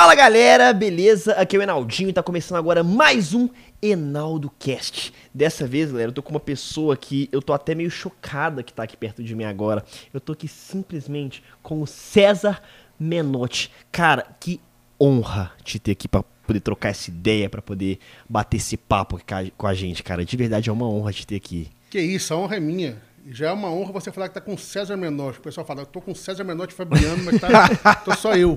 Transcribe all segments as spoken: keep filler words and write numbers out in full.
Fala galera, beleza? Aqui é o Enaldinho e tá começando agora mais um Enaldo Cast. Dessa vez, galera, eu tô com uma pessoa que eu tô até meio chocada que tá aqui perto de mim agora. Eu tô aqui simplesmente com o César Menotti. Cara, que honra te ter aqui pra poder trocar essa ideia, pra poder bater esse papo com a gente, cara. De verdade é uma honra te ter aqui. Que isso, a honra é minha. Já é uma honra você falar que tá com o César Menotti. O pessoal fala, eu tô com o César Menotti Fabiano, mas tá, tô só eu.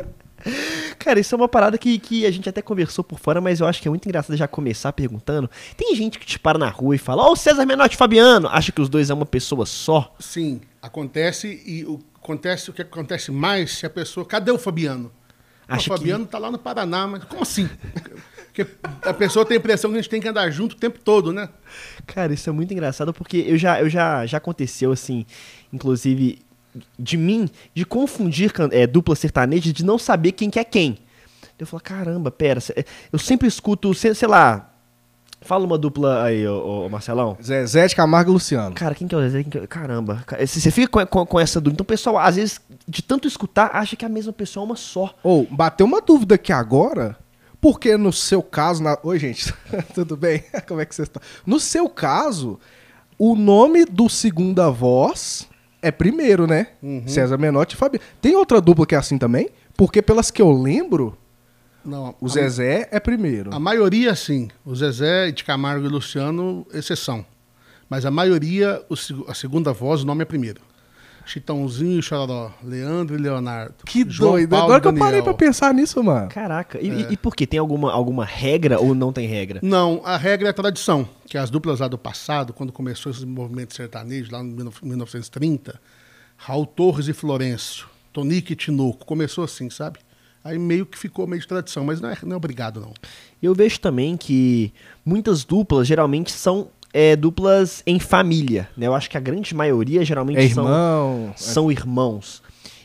Cara, isso é uma parada que, que a gente até conversou por fora, mas eu acho que é muito engraçado já começar perguntando. Tem gente que te para na rua e fala, ó, oh, César Menotti e Fabiano. Acha que os dois é uma pessoa só? Sim, acontece e o, acontece, o que acontece mais se a pessoa... Cadê o Fabiano? Acha o Fabiano que... tá lá no Paraná, mas como assim? Porque a pessoa tem a impressão que a gente tem que andar junto o tempo todo, né? Cara, isso é muito engraçado porque eu já, eu já, já aconteceu assim, inclusive... de mim, de confundir é, dupla sertaneja, de não saber quem que é quem. Eu falo, caramba, pera, eu sempre escuto, sei, sei lá, fala uma dupla aí, ô, ô, Marcelão. Zezé de Camargo e Luciano. Cara, quem que é o Zezé? Quem que é? Caramba, você fica com, com, com essa dúvida. Então o pessoal, às vezes, de tanto escutar, acha que a mesma pessoa é uma só. Ou, oh, bateu uma dúvida aqui agora, porque no seu caso... Na... Oi, gente, tudo bem? Como é que vocês estão? No seu caso, o nome do segunda voz... é primeiro, né? Uhum. César Menotti e Fabiano. Tem outra dupla que é assim também? Porque pelas que eu lembro, não, o a, Zezé é primeiro. A maioria, sim. O Zezé de Camargo e Luciano, exceção. Mas a maioria, o, a segunda voz, o nome é primeiro. Chitãozinho e Chororó, Leandro e Leonardo. Que João doido. Paulo, Agora que Daniel. eu parei pra pensar nisso, mano. Caraca. E, É. e, e por quê? Tem alguma, alguma regra ou não tem regra? Não, a regra é a tradição. Que as duplas lá do passado, quando começou esse movimento sertanejo, lá em mil novecentos e trinta... Raul Torres e Florencio, Tonico e Tinoco, começou assim, sabe? Aí meio que ficou meio de tradição, mas não é, não é obrigado, não. Eu vejo também que muitas duplas geralmente são é, duplas em família, né? Eu acho que a grande maioria geralmente é irmão, são, são irmãos.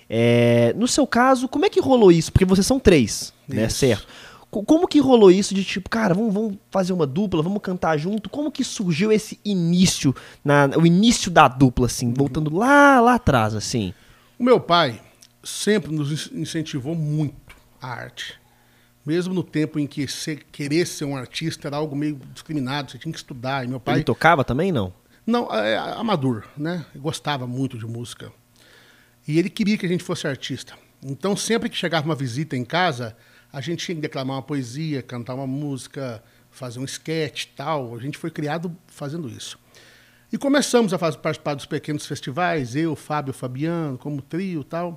É, no seu caso, como é que rolou isso? Porque vocês são três, isso. Né? Certo? Como que rolou isso de tipo, cara, vamos, vamos fazer uma dupla, vamos cantar junto? Como que surgiu esse início, na, o início da dupla, assim, voltando lá, lá atrás, assim? O meu pai sempre nos incentivou muito a arte. Mesmo no tempo em que ser, querer ser um artista era algo meio discriminado, você tinha que estudar. E meu pai... Ele tocava também, não? Não, é, amador, né? Eu gostava muito de música. E ele queria que a gente fosse artista. Então, sempre que chegava uma visita em casa... a gente tinha que declamar uma poesia, cantar uma música, fazer um sketch e tal. A gente foi criado fazendo isso. E começamos a fazer, participar dos pequenos festivais, eu, Fábio, Fabiano, como trio e tal.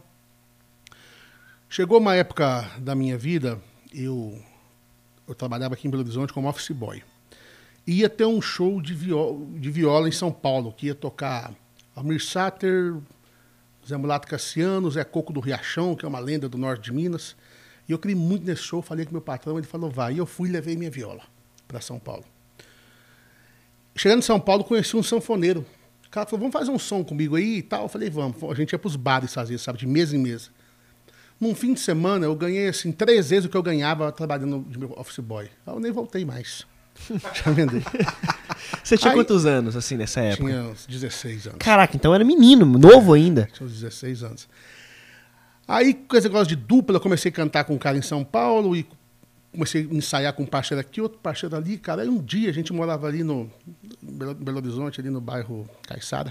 Chegou uma época da minha vida, eu, eu trabalhava aqui em Belo Horizonte como office boy. Ia ter um show de viola, de viola em São Paulo, que ia tocar Almir Sater, Zé Mulato Cassiano, Zé Coco do Riachão, que é uma lenda do norte de Minas. E eu queria muito nesse show, falei com meu patrão, ele falou, vai. E eu fui e levei minha viola para São Paulo. Chegando em São Paulo, conheci um sanfoneiro. O cara falou, vamos fazer um som comigo aí e tal. Eu falei, vamos. A gente ia para os bares fazer, sabe, de mesa em mesa. Num fim de semana, eu ganhei, assim, três vezes o que eu ganhava trabalhando de meu office boy. Eu nem voltei mais. Já vendei. Você tinha aí, quantos anos, assim, nessa época? Tinha uns dezesseis anos. Caraca, então era menino, novo ainda. Tinha uns dezesseis anos. Aí, com esse negócio de dupla, eu comecei a cantar com um cara em São Paulo e comecei a ensaiar com um parceiro aqui, outro parceiro ali, cara. Aí um dia a gente morava ali no Belo, Belo Horizonte, ali no bairro Caiçara.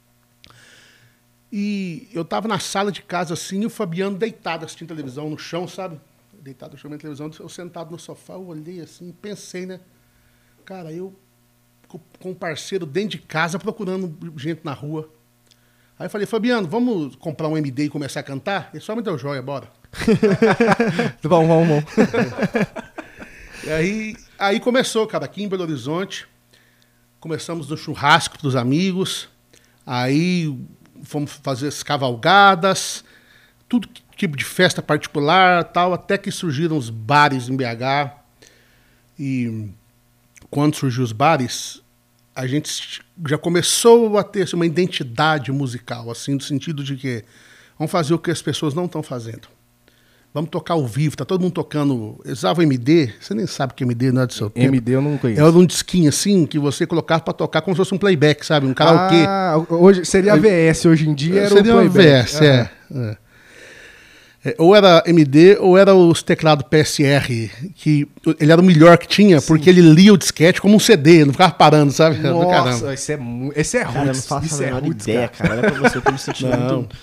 E eu tava na sala de casa assim, e o Fabiano deitado assistindo televisão no chão, sabe? Deitado no chão, na televisão, eu sentado no sofá, eu olhei assim, pensei, né? Cara, eu com um parceiro dentro de casa procurando gente na rua. Aí eu falei, Fabiano, vamos comprar um M D e começar a cantar? Ele só me deu joia, bora. Vamos, vamos, vamos. E aí, aí começou, cara, aqui em Belo Horizonte. Começamos no churrasco dos amigos. Aí fomos fazer as cavalgadas, tudo tipo de festa particular, tal, até que surgiram os bares em B H. E quando surgiu os bares, a gente já começou a ter assim, uma identidade musical, assim, no sentido de que vamos fazer o que as pessoas não estão fazendo. Vamos tocar ao vivo, tá todo mundo tocando. Eles usavam M D, você nem sabe que M D não é do seu tempo. M D eu não conheço. É um disquinho assim, que você colocava pra tocar como se fosse um playback, sabe? Um karaokê. Ah, hoje, seria a V S, hoje em dia era seria o uma playback. V S, é, é. É, ou era M D ou era os teclados P S R, que ele era o melhor que tinha, Sim. porque ele lia o disquete como um C D, não ficava parando, sabe? Nossa, esse é, esse é cara, roots, eu não faço isso a é menor roots, ideia, cara. Olha pra você, eu tô me sentindo Não. muito...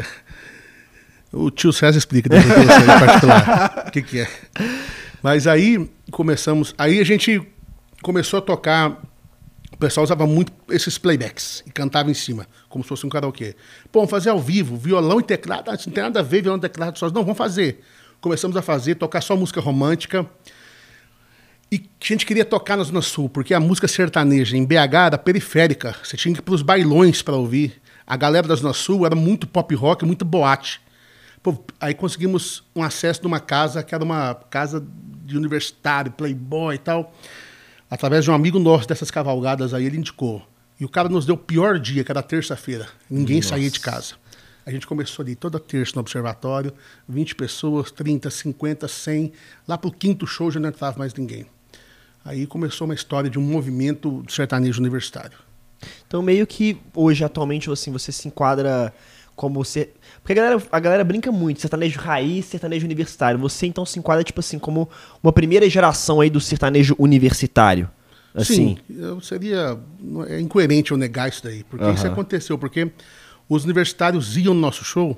O tio César explica depois pra você em particular o que, que é. Mas aí começamos, aí a gente começou a tocar, o pessoal usava muito esses playbacks e cantava em cima, como se fosse um karaokê. Pô, vamos fazer ao vivo, violão e teclado, ah, não tem nada a ver violão e teclado só. Não, vamos fazer. Começamos a fazer, tocar só música romântica. E a gente queria tocar na Zona Sul, porque a música sertaneja em B H era periférica. Você tinha que ir para os bailões para ouvir. A galera da Zona Sul era muito pop rock, muito boate. Pô, aí conseguimos um acesso numa casa, que era uma casa de universitário, playboy e tal. Através de um amigo nosso dessas cavalgadas aí, ele indicou. E o cara nos deu o pior dia, que era terça-feira. Ninguém Nossa. saía de casa. A gente começou ali toda terça no observatório, vinte pessoas, trinta, cinquenta, cem. Lá pro quinto show já não entrava mais ninguém. Aí começou uma história de um movimento sertanejo universitário. Então meio que hoje, atualmente, assim, você se enquadra como você... Porque a galera, a galera brinca muito, sertanejo raiz, sertanejo universitário. Você então se enquadra, tipo assim, como uma primeira geração aí do sertanejo universitário. Assim. Sim, eu seria... É incoerente eu negar isso daí, porque uhum. isso aconteceu, porque os universitários iam no nosso show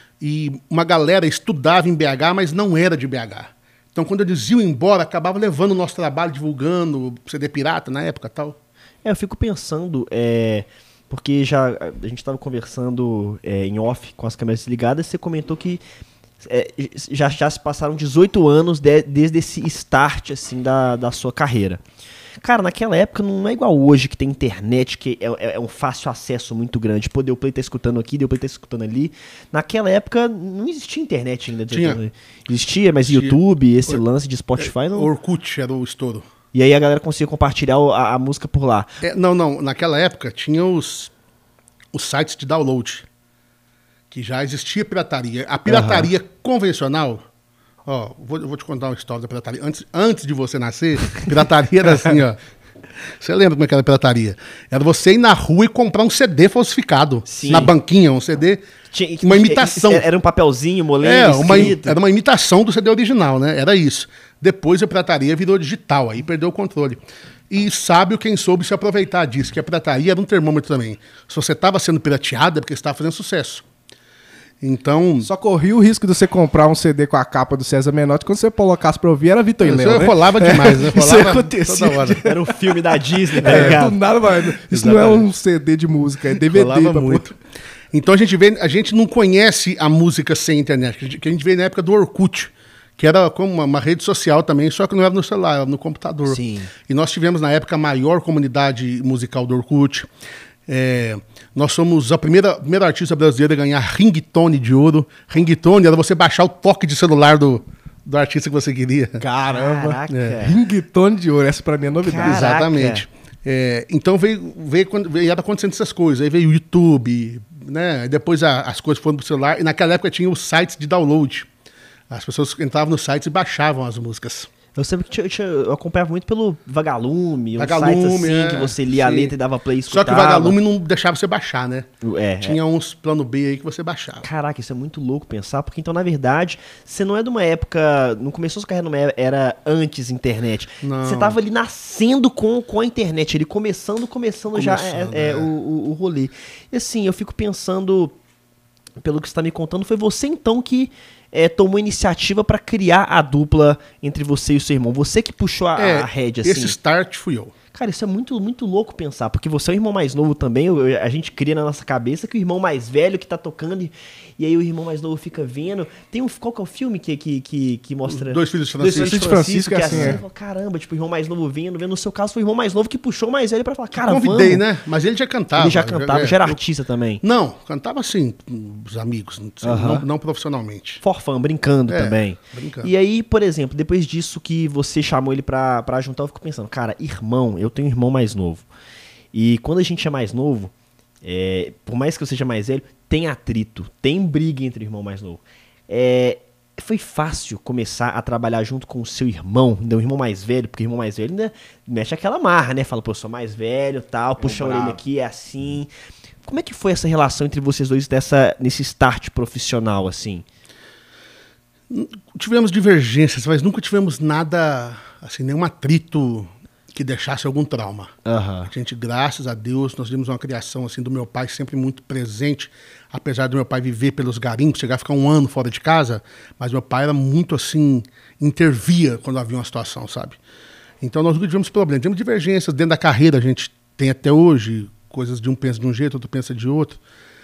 e uma galera estudava em B H, mas não era de B H. Então, quando eles iam embora, acabava levando o nosso trabalho, divulgando C D pirata na época e tal. É, eu fico pensando, é, porque já a gente estava conversando é, em off com as câmeras desligadas, você comentou que é, já, já se passaram dezoito anos de, desde esse start assim, da, da sua carreira. Cara, naquela época não é igual hoje, que tem internet, que é, é, é um fácil acesso muito grande. Pô, deu play tá escutando aqui, deu play tá escutando ali. Naquela época não existia internet ainda. Tinha. Existia, mas Existia. YouTube, esse Or lance de Spotify não... Orkut era o estouro. E aí a galera conseguia compartilhar a, a música por lá. É, não, não. Naquela época tinha os, os sites de download, que já existia pirataria. A pirataria uhum. convencional... Ó, vou, vou te contar uma história da pirataria. Antes, antes de você nascer, pirataria era assim, ó. Você lembra como é que era a pirataria? Era você ir na rua e comprar um C D falsificado. Sim. Na banquinha, um C D. Tinha, uma imitação. Era um papelzinho, molenga, é, uma, era uma imitação do C D original, né? Era isso. Depois a pirataria virou digital, aí perdeu o controle. E sabe quem soube se aproveitar disso, que a pirataria era um termômetro também. Se você estava sendo pirateado é porque você estava fazendo sucesso. Então... Só corria o risco de você comprar um C D com a capa do César Menotti, quando você colocasse pra ouvir, era Vitor e Léo, né? Rolava demais, né? Rolava isso acontecia. Toda hora. Era um filme da Disney, tá é, ligado? Do nada, mas isso Exatamente. Não é um C D de música, é D V D. Rolava muito. Então a gente, vê, a gente não conhece a música sem internet, que a gente veio na época do Orkut, que era como uma, uma rede social também, só que não era no celular, era no computador. Sim. E nós tivemos na época a maior comunidade musical do Orkut. É, nós somos a primeira, a primeira artista brasileira a ganhar ringtone de ouro. Ringtone era você baixar o toque de celular do, do artista que você queria. Caramba! Caraca. É. Ringtone de ouro, essa pra mim é novidade. Caraca. Exatamente. É, então veio, veio, veio acontecendo essas coisas. Aí veio o YouTube, né? Depois a, as coisas foram pro celular. E naquela época tinha os sites de download. As pessoas entravam no site e baixavam as músicas. Eu sempre tinha, eu, tinha, eu acompanhava muito pelo Vagalume, Vagalume uns sites assim, é, que você lia sim. a letra e dava play e escutava. Só que o Vagalume não deixava você baixar, né? É, tinha é. uns plano B aí que você baixava. Caraca, isso é muito louco pensar, porque então, na verdade, você não é de uma época... Não começou a sua carreira numa era antes internet. Não. Você tava ali nascendo com, com a internet, ele começando, começando, começando já é, é, é. O, o, o rolê. E assim, eu fico pensando, pelo que você tá me contando, foi você então que... É, tomou iniciativa para criar a dupla entre você e o seu irmão. Você que puxou a, é, a rédea, assim. Esse start fui eu. Cara, isso é muito, muito louco pensar, porque você é o irmão mais novo também, a gente cria na nossa cabeça que o irmão mais velho que tá tocando, e, e aí o irmão mais novo fica vendo. Tem um, qual que é o filme que, que, que, que mostra... Dois Filhos de Francisco. Dois Filhos de Francisco, Francisco, que é assim, assim, é. fala, caramba, tipo, o irmão mais novo vendo, vendo. No seu caso foi o irmão mais novo que puxou o mais velho pra falar, cara, Convidei, vamos. né? Mas ele já cantava. Ele já cantava, já, já era eu, artista também. Não, cantava assim, os amigos, uh-huh. não, não profissionalmente. For fun, brincando é, também. Brincando. E aí, por exemplo, depois disso que você chamou ele pra, pra juntar, eu fico pensando, cara, irmão, eu tenho um irmão mais novo. E quando a gente é mais novo, é, por mais que eu seja mais velho, tem atrito, tem briga entre o irmão mais novo. É, foi fácil começar a trabalhar junto com o seu irmão, ainda o irmão mais velho, porque o irmão mais velho ainda mexe aquela marra, né? Fala, pô, eu sou mais velho, tal, puxa a orelha aqui, é assim. Como é que foi essa relação entre vocês dois dessa, nesse start profissional, assim? Tivemos divergências, mas nunca tivemos nada, assim, nenhum atrito que deixasse algum trauma. Aham. A gente, graças a Deus, nós tivemos uma criação assim do meu pai sempre muito presente, apesar do meu pai viver pelos garimpos, chegar a ficar um ano fora de casa, mas meu pai era muito assim, intervia quando havia uma situação, sabe? Então nós nunca tivemos problemas, tivemos divergências dentro da carreira, a gente tem até hoje, coisas de um pensa de um jeito, outro pensa de outro,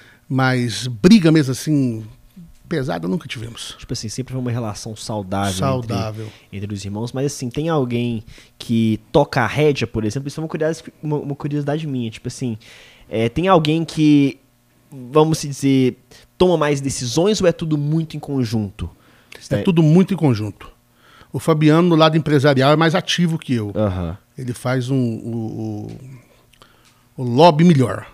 mas briga mesmo assim, pesada nunca tivemos. Tipo assim, sempre foi uma relação saudável, Saudável. Entre, entre os irmãos. Mas assim, tem alguém que toca a rédea, por exemplo? Isso é uma curiosidade, uma, uma curiosidade minha. Tipo assim, é, tem alguém que, vamos dizer, toma mais decisões ou é tudo muito em conjunto? É, é tudo muito em conjunto. O Fabiano, no lado empresarial, é mais ativo que eu. Uhum. Ele faz um, o, o, o lobby melhor.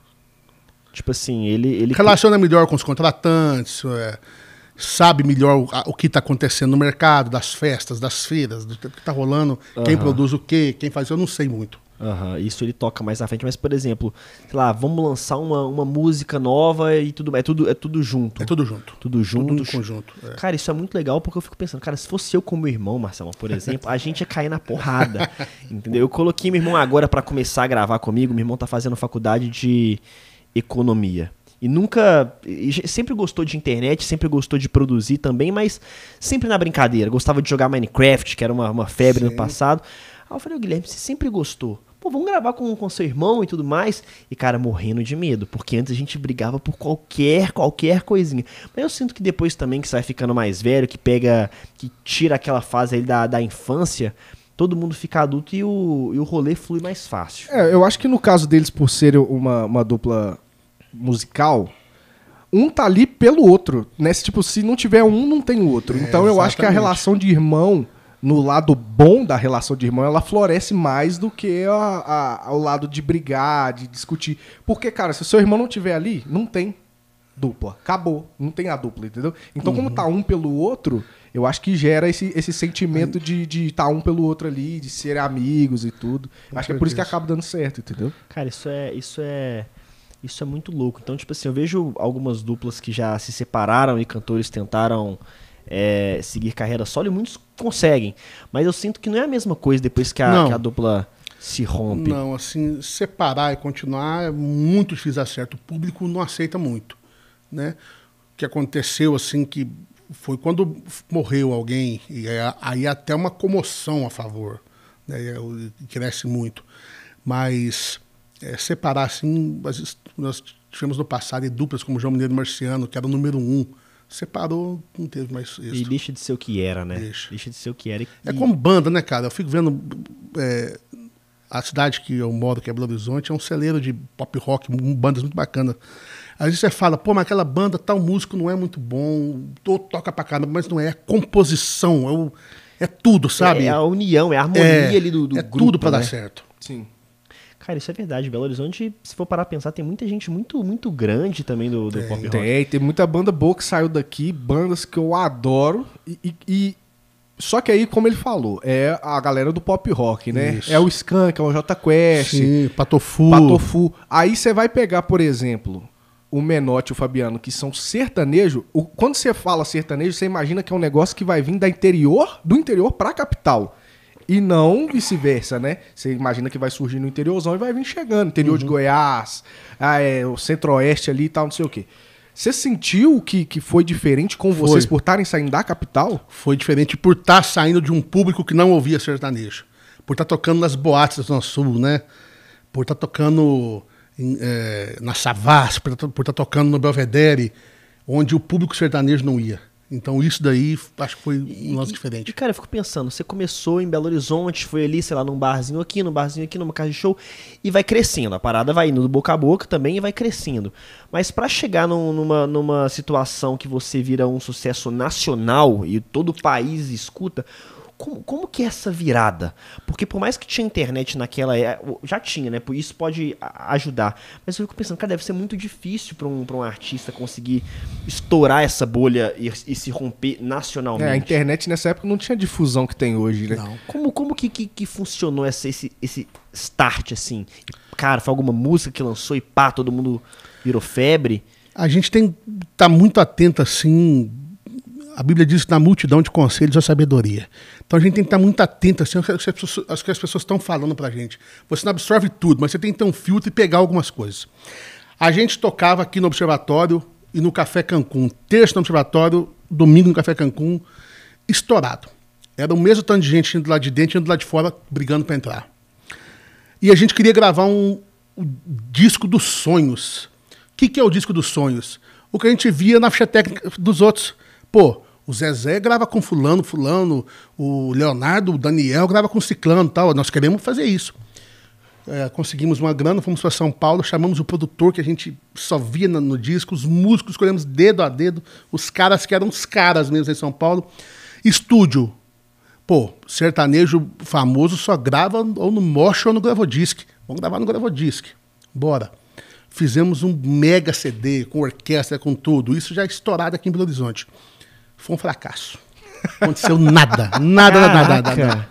Tipo assim, ele... ele relaciona melhor com os contratantes, é, sabe melhor o, o que está acontecendo no mercado, das festas, das feiras, do que está rolando, uhum. Quem produz o quê, quem faz, eu não sei muito. Uhum. Isso ele toca mais à frente, mas, por exemplo, sei lá, vamos lançar uma, uma música nova e tudo, é tudo, é tudo junto. É tudo junto. Tudo junto. Tudo em conjunto. É. Cara, isso é muito legal porque eu fico pensando, cara, se fosse eu com meu irmão, Marcelo, por exemplo, a gente ia cair na porrada, entendeu? Eu coloquei meu irmão agora para começar a gravar comigo, meu irmão tá fazendo faculdade de economia. E nunca... E sempre gostou de internet, sempre gostou de produzir também, mas sempre na brincadeira. Gostava de jogar Minecraft, que era uma, uma febre Sim. no passado. Aí eu falei, ô Guilherme, você sempre gostou. Pô, vamos gravar com, com seu irmão e tudo mais. E, cara, morrendo de medo, porque antes a gente brigava por qualquer, qualquer coisinha. Mas eu sinto que depois também, que você vai ficando mais velho, que pega, que tira aquela fase aí da, da infância... Todo mundo fica adulto e o, e o rolê flui mais fácil. É, eu acho que no caso deles, por serem uma, uma dupla musical, um tá ali pelo outro, né? Se, tipo, se não tiver um, não tem o outro. É, então eu exatamente. acho que a relação de irmão, no lado bom da relação de irmão, ela floresce mais do que a, a, ao lado de brigar, de discutir. Porque, cara, se o seu irmão não tiver ali, não tem dupla. Acabou. Não tem a dupla, entendeu? Então, uhum. como tá um pelo outro... Eu acho que gera esse, esse sentimento de de estar um pelo outro ali, de ser amigos e tudo. Com acho certeza. Que é por isso que acaba dando certo, entendeu? Cara, isso é, isso é, isso é muito louco. Então, tipo assim, eu vejo algumas duplas que já se separaram e cantores tentaram é, seguir carreira solo e muitos conseguem. Mas eu sinto que não é a mesma coisa depois que a, que a dupla se rompe. Não, assim, separar e continuar é muito difícil dar certo. O público não aceita muito, né? O que aconteceu, assim, que... foi quando morreu alguém, e aí até uma comoção a favor, né, cresce muito. Mas é, separar, assim, nós tivemos no passado duplas como João Mineiro e Marciano, que era o número um, separou, não teve mais isso. E deixa de ser o que era, né? Deixa, deixa de ser o que era. E... É como banda, né, cara? Eu fico vendo... É, a cidade que eu moro, que é Belo Horizonte, é um celeiro de pop rock, bandas muito bacanas. Às vezes você fala, pô, mas aquela banda, tal músico não é muito bom, ou toca pra caramba, mas não é, é composição, é, o, é tudo, sabe? É a união, é a harmonia é, ali do, do é grupo, tudo pra né? dar certo. Sim. Cara, isso é verdade. Belo Horizonte, se for parar pra pensar, tem muita gente muito, muito grande também do, do tem, pop rock. Tem, tem muita banda boa que saiu daqui, bandas que eu adoro, e... e, e... Só que aí, como ele falou, é a galera do pop rock, né? Isso. É o Skank, é o Jota Quest, Sim, Patofu. Patofu. Aí você vai pegar, por exemplo, o Menotti e o Fabiano, que são sertanejo. O, quando você fala sertanejo, você imagina que é um negócio que vai vir da interior, do interior pra capital. E não vice-versa, né? Você imagina que vai surgir no interiorzão e vai vir chegando. Interior uhum. de Goiás, ah, é, o centro-oeste ali e tal, não sei o quê. Você sentiu que, que foi diferente com vocês foi. por estarem saindo da capital? Foi diferente por estar saindo de um público que não ouvia sertanejo. Por estar tocando nas boates da Zona Sul, né? Por estar tocando em, é, na Savassi, por estar tocando no Belvedere, onde o público sertanejo não ia. Então isso daí acho que foi um lance diferente. E cara, eu fico pensando, você começou em Belo Horizonte, foi ali, sei lá, num barzinho aqui, num barzinho aqui, numa casa de show, e vai crescendo. A parada vai indo do boca a boca também e vai crescendo. Mas pra chegar num, numa, numa situação que você vira um sucesso nacional e todo o país escuta... Como, como que é essa virada? Porque por mais que tinha internet naquela época, já tinha, né? Por isso pode ajudar. Mas eu fico pensando, cara, deve ser muito difícil para um, pra um artista conseguir estourar essa bolha e, e se romper nacionalmente. É, a internet nessa época não tinha difusão que tem hoje, né? Não. Como, como que, que, que funcionou essa, esse, esse start, assim? Cara, foi alguma música que lançou e pá, todo mundo virou febre? A gente tem tá muito atento, assim... A Bíblia diz que na multidão de conselhos a sabedoria. Então a gente tem que estar muito atento assim, ao que as pessoas, ao que as pessoas estão falando pra gente. Você não absorve tudo, mas você tem que ter um filtro e pegar algumas coisas. A gente tocava aqui no Observatório e no Café Cancún. Terça no Observatório, domingo no Café Cancún, estourado. Era o mesmo tanto de gente indo lá de dentro e indo lá de fora, brigando para entrar. E a gente queria gravar um, um disco dos sonhos. O que, que é o disco dos sonhos? O que a gente via na ficha técnica dos outros. Pô, o Zezé grava com fulano, fulano, o Leonardo, o Daniel grava com ciclano e tal. Nós queremos fazer isso. É, conseguimos uma grana, fomos para São Paulo, chamamos o produtor que a gente só via no, no disco, os músicos, escolhemos dedo a dedo, os caras que eram os caras mesmo em São Paulo. Estúdio. Pô, sertanejo famoso só grava ou no Mosh ou no Gravodisc. Vamos gravar no Gravodisc. Bora. Fizemos um mega C D, com orquestra, com tudo. Isso já é estourado aqui em Belo Horizonte. Foi um fracasso. Não aconteceu nada. Nada, nada, nada, nada, nada.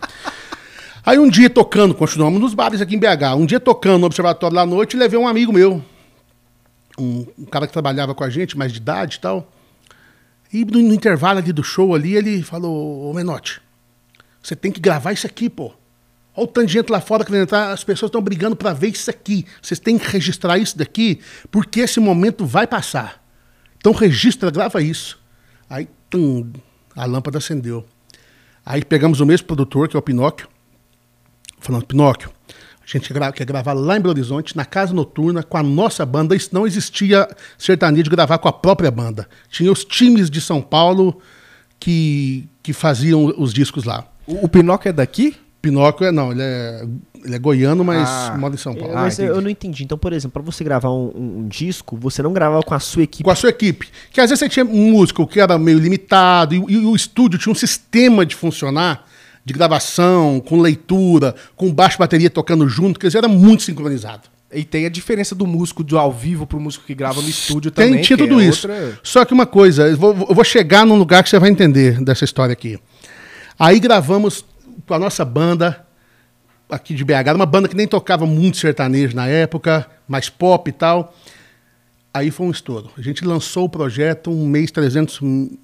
Aí um dia tocando, continuamos nos bares aqui em B H, um dia tocando no Observatório lá à noite, levei um amigo meu, um, um cara que trabalhava com a gente, mais de idade e tal. E no, no intervalo ali do show ali, ele falou, ô Menotti, você tem que gravar isso aqui, pô. Olha o tanto de gente lá fora que vai entrar, as pessoas estão brigando para ver isso aqui. Vocês têm que registrar isso daqui, porque esse momento vai passar. Então registra, grava isso. Aí, tum, a lâmpada acendeu. Aí pegamos o mesmo produtor, que é o Pinóquio, falando, Pinóquio, a gente quer, gra quer gravar lá em Belo Horizonte, na Casa Noturna, com a nossa banda. Isso não existia sertanejo de gravar com a própria banda. Tinha os times de São Paulo que, que faziam os discos lá. O, o Pinóquio é daqui? Pinóquio é, não, ele é, ele é goiano, mas ah, mora em São Paulo. Eu, mas ah, eu não entendi. Então, por exemplo, para você gravar um, um, um disco, você não gravava com a sua equipe? Com a sua equipe. Que às vezes você tinha um músico que era meio limitado, e, e o estúdio tinha um sistema de funcionar, de gravação, com leitura, com baixo bateria tocando junto, quer dizer, era muito sincronizado. E tem a diferença do músico do ao vivo pro músico que grava no estúdio tem, também. Tinha tudo é isso. Outra... Só que uma coisa, eu vou, eu vou chegar num lugar que você vai entender dessa história aqui. Aí gravamos com a nossa banda aqui de B H, uma banda que nem tocava muito sertanejo na época, mais pop e tal. Aí foi um estouro. A gente lançou o projeto, um mês trezentos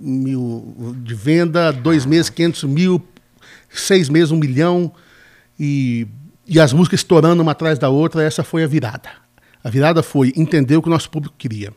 mil de venda, dois meses quinhentos mil, seis meses um milhão, e, e as músicas estourando uma atrás da outra. Essa foi a virada. A virada foi entender o que o nosso público queria.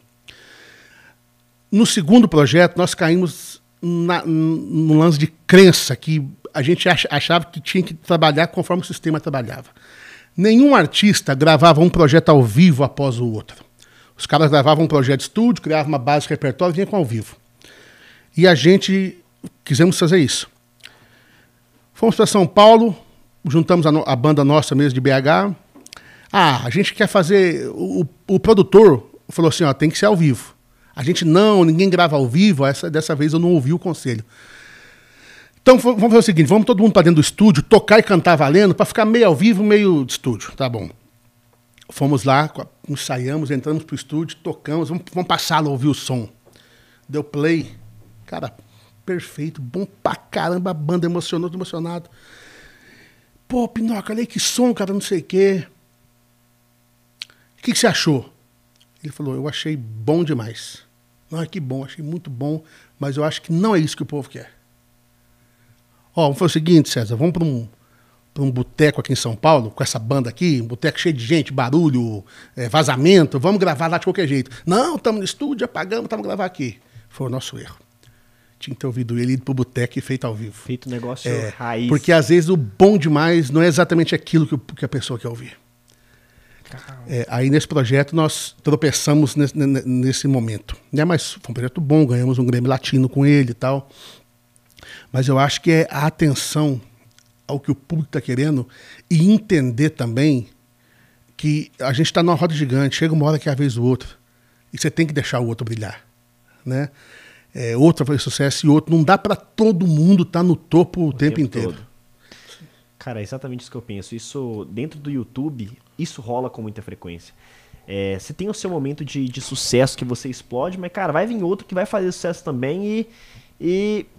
No segundo projeto, nós caímos na, no lance de crença, que a gente achava que tinha que trabalhar conforme o sistema trabalhava. Nenhum artista gravava um projeto ao vivo após o outro. Os caras gravavam um projeto de estúdio, criavam uma base de repertório e vinha com ao vivo. E a gente quisemos fazer isso. Fomos para São Paulo, juntamos a, no, a banda nossa mesmo de B H. Ah, a gente quer fazer... O, o produtor falou assim, ó, tem que ser ao vivo. A gente, não, ninguém grava ao vivo. Essa, dessa vez eu não ouvi o conselho. Então vamos fazer o seguinte, vamos todo mundo para dentro do estúdio, tocar e cantar valendo, para ficar meio ao vivo, meio de estúdio. Tá bom. Fomos lá, ensaiamos, entramos pro estúdio, tocamos, vamos, vamos passar lá, ouvir o som. Deu play. Cara, perfeito, bom pra caramba, a banda emocionou, tô emocionado. Pô, Pinóquio, olha aí que som, cara, não sei o quê. O que, que você achou? Ele falou, eu achei bom demais. Ah, que bom, achei muito bom, mas eu acho que não é isso que o povo quer. Ó, vamos fazer o seguinte, César, vamos para um, para um boteco aqui em São Paulo, com essa banda aqui, um boteco cheio de gente, barulho, é, vazamento, vamos gravar lá de qualquer jeito. Não, estamos no estúdio, apagamos, estamos gravar aqui. Foi o nosso erro. Tinha que ter ouvido ele ido pro boteco e feito ao vivo. Feito negócio é, raiz. Porque às vezes o bom demais não é exatamente aquilo que, que a pessoa quer ouvir. É, aí nesse projeto nós tropeçamos nesse, nesse momento. Né? Mas foi um projeto bom, ganhamos um Grammy Latino com ele e tal. Mas eu acho que é a atenção ao que o público está querendo e entender também que a gente está numa roda gigante, chega uma hora que é a vez do outro, e você tem que deixar o outro brilhar. Né? É, outro vai fazer sucesso e outro. Não dá para todo mundo estar tá no topo o, o tempo, tempo inteiro. Todo. Cara, é exatamente isso que eu penso. Isso, dentro do YouTube, isso rola com muita frequência. É, você tem o seu momento de, de sucesso que você explode, mas, cara, vai vir outro que vai fazer sucesso também e... e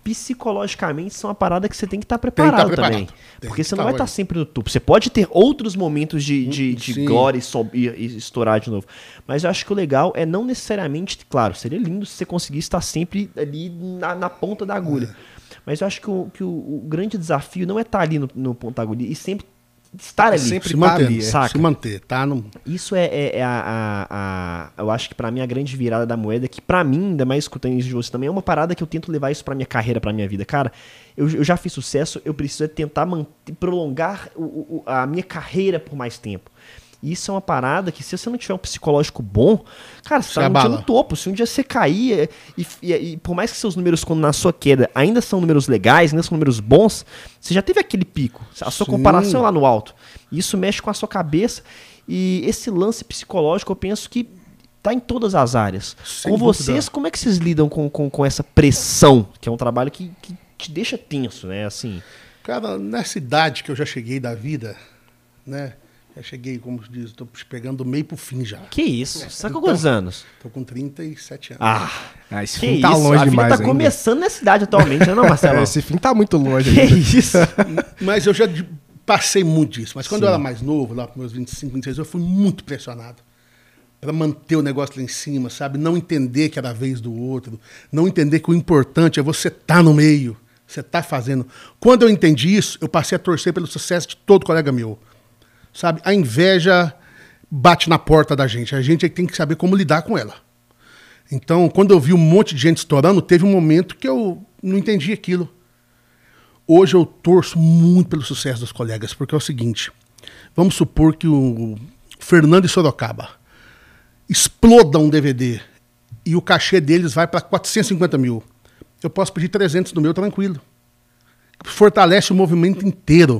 psicologicamente isso é uma parada que você tem que estar preparado, preparado também. Tem Porque que você não tá vai estar hoje. sempre no topo. Você pode ter outros momentos de, de, de Sim. glória e, subir, e estourar de novo. Mas eu acho que o legal é não necessariamente... Claro, seria lindo se você conseguisse estar sempre ali na, na ponta da agulha. É. Mas eu acho que, o, que o, o grande desafio não é estar ali no, no ponto da agulha e sempre estar ali. Sempre Se tá manter, ali, é. saca? se manter, tá? No... Isso é, é, é a, a, a... Eu acho que pra mim a grande virada da moeda, que pra mim, ainda mais escutando isso de você também, é uma parada que eu tento levar isso pra minha carreira, pra minha vida. Cara, eu, eu já fiz sucesso, eu preciso é tentar manter, prolongar o, o, a minha carreira por mais tempo. E isso é uma parada que, se você não tiver um psicológico bom, cara, você tá um dia no topo. Se um dia você cair, e, e, e por mais que seus números, quando na sua queda, ainda são números legais, ainda são números bons, você já teve aquele pico. A sua Sim. comparação é lá no alto. E isso mexe com a sua cabeça. E esse lance psicológico, eu penso que tá em todas as áreas. Sem com dúvida. Vocês, como é que vocês lidam com, com, com essa pressão? Que é um trabalho que, que te deixa tenso, né? Assim... Cara, nessa idade que eu já cheguei da vida, né? Já cheguei, como diz, tô pegando do meio pro fim já. Que isso? Você tá com quantos anos? Tô com trinta e sete anos. Ah, ah esse que fim tá isso? longe a demais vida tá ainda. começando nessa idade atualmente, né, não, Marcelo? Esse fim tá muito longe Que ainda. isso? Mas eu já passei muito disso. Mas quando Sim. eu era mais novo, lá pros meus vinte e cinco, vinte e seis, eu fui muito pressionado. Pra manter o negócio lá em cima, sabe? Não entender que era a vez do outro. Não entender que o importante é você estar no meio. Você tá fazendo. Quando eu entendi isso, eu passei a torcer pelo sucesso de todo colega meu. Sabe, a inveja bate na porta da gente. A gente tem que saber como lidar com ela. Então, quando eu vi um monte de gente estourando, teve um momento que eu não entendi aquilo. Hoje eu torço muito pelo sucesso dos colegas, porque é o seguinte, vamos supor que o Fernando e Sorocaba exploda um D V D e o cachê deles vai para quatrocentos e cinquenta mil. Eu posso pedir trezentos no meu tranquilo. Fortalece o movimento inteiro.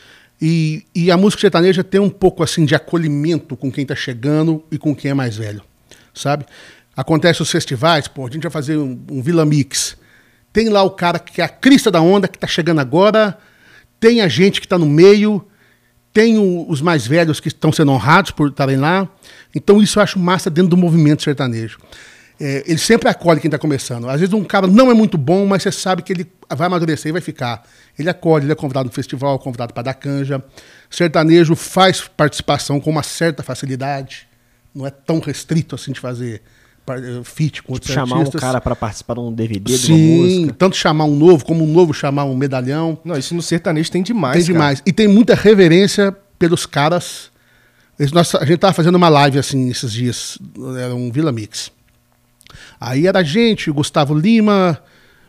E, e a música sertaneja tem um pouco assim de acolhimento com quem está chegando e com quem é mais velho, sabe? Acontece os festivais, pô, a gente vai fazer um, um Vila Mix. Tem lá o cara que é a crista da onda, que está chegando agora, tem a gente que está no meio, tem o, os mais velhos que estão sendo honrados por estarem lá. Então isso eu acho massa dentro do movimento sertanejo. É, ele sempre acolhe quem está começando. Às vezes um cara não é muito bom, mas você sabe que ele vai amadurecer e vai ficar. Ele acolhe, ele é convidado no festival, convidado para dar canja. Sertanejo faz participação com uma certa facilidade. Não é tão restrito assim de fazer feat com outros chamar artistas. um cara para participar de um D V D, Sim, de uma música. Tanto chamar um novo, como um novo chamar um medalhão. Não, isso no sertanejo tem demais, Tem demais. Cara. E tem muita reverência pelos caras. Nós, a gente estava fazendo uma live assim esses dias, era um Vila Mix. Aí era a gente, Gustavo Lima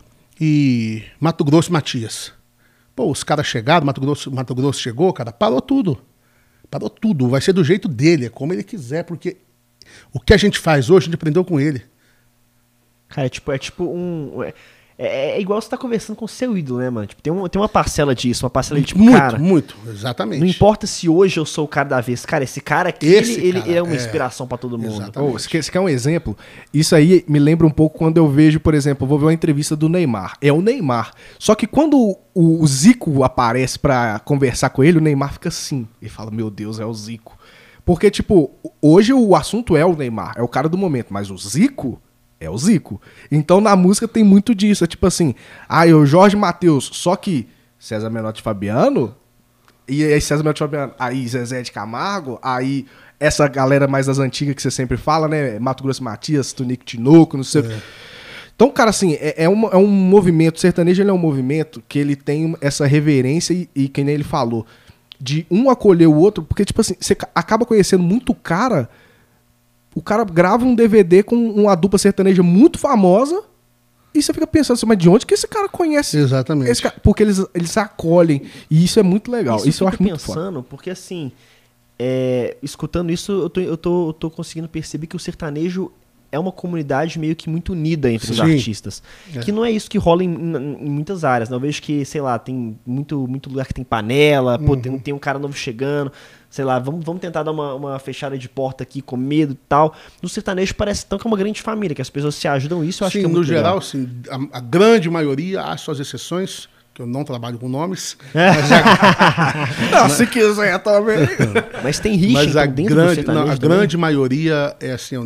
e Mato Grosso e Matias. Pô, os caras chegaram, Mato Grosso, Mato Grosso chegou, cara, parou tudo. Parou tudo. Vai ser do jeito dele, é como ele quiser, porque o que a gente faz hoje, a gente aprendeu com ele. Cara, é tipo, é tipo um... É, é igual você tá conversando com o seu ídolo, né, mano? Tipo, tem, um, tem uma parcela disso, uma parcela de tipo, muito, cara... Muito, muito, exatamente. Não importa se hoje eu sou o cara da vez. Cara, esse cara aqui, esse ele, cara, ele é uma é, inspiração pra todo mundo. Oh, você, quer, você quer um exemplo? Isso aí me lembra um pouco quando eu vejo, por exemplo, eu vou ver uma entrevista do Neymar. É o Neymar. Só que quando o, o Zico aparece pra conversar com ele, o Neymar fica assim. Ele fala, meu Deus, é o Zico. Porque, tipo, hoje o assunto é o Neymar, é o cara do momento, mas o Zico... é o Zico. Então na música tem muito disso. É tipo assim, ah, eu Jorge Mateus, só que César Menotti e Fabiano, e aí César Menotti e Fabiano, aí Zezé de Camargo, aí essa galera mais das antigas que você sempre fala, né? Mato Grosso e Matias, Tunico Tinoco, não sei o é. Então, cara, assim, é, é, um, é um movimento, sertanejo ele é um movimento que ele tem essa reverência e, e que nem ele falou, de um acolher o outro, porque, tipo assim, você acaba conhecendo muito cara. O cara grava um D V D com uma dupla sertaneja muito famosa e você fica pensando assim, mas de onde que esse cara conhece? Exatamente. Esse cara? Porque eles, eles se acolhem e isso é muito legal. Isso, isso eu, eu acho muito foda. pensando, porque assim, é, escutando isso, eu tô, eu, tô, eu tô conseguindo perceber que o sertanejo é uma comunidade meio que muito unida entre os Sim. artistas. É. Que não é isso que rola em, em muitas áreas. Né? Eu vejo que, sei lá, tem muito, muito lugar que tem panela, uhum. pô, tem, tem um cara novo chegando, sei lá, vamos, vamos tentar dar uma, uma fechada de porta aqui com medo e tal. No sertanejo parece tão que é uma grande família, que as pessoas se ajudam, isso eu acho sim, que é muito no geral, legal. sim, a, a grande maioria, há suas exceções, que eu não trabalho com nomes. É. Mas a, não, se quiser também. Mas tem rixa mas a então, dentro grande, do sertanejo não, a também? grande maioria é assim unida.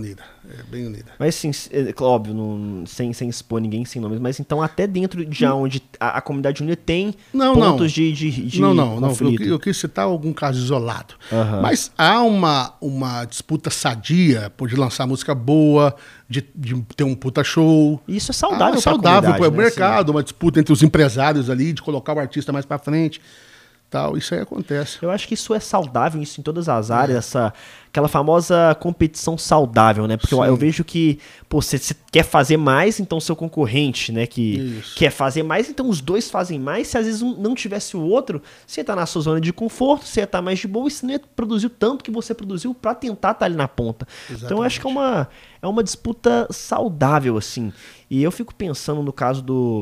É bem unida. Mas assim, é, óbvio, não, sem, sem expor ninguém, sem nomes, mas então até dentro de onde a, a comunidade unida tem não, pontos não. De, de, de não, não, conflito. Não, eu, eu quis citar algum caso isolado. Uhum. Mas há uma, uma disputa sadia por de lançar música boa, de, de ter um puta show. Isso é saudável ah, é saudável para o né, mercado, assim. Uma disputa entre os empresários ali, de colocar o artista mais para frente. Tal, isso aí acontece. Eu acho que isso é saudável, isso em todas as áreas, é. essa, aquela famosa competição saudável, né? Porque eu, eu vejo que, pô, você, você quer fazer mais, então seu concorrente, né, que isso. quer fazer mais, então os dois fazem mais. Se às vezes um não tivesse o outro, você ia estar na sua zona de conforto, você ia estar mais de boa e você não ia produzir tanto que você produziu para tentar estar ali na ponta. Exatamente. Então eu acho que é uma, é uma disputa saudável, assim. E eu fico pensando no caso do,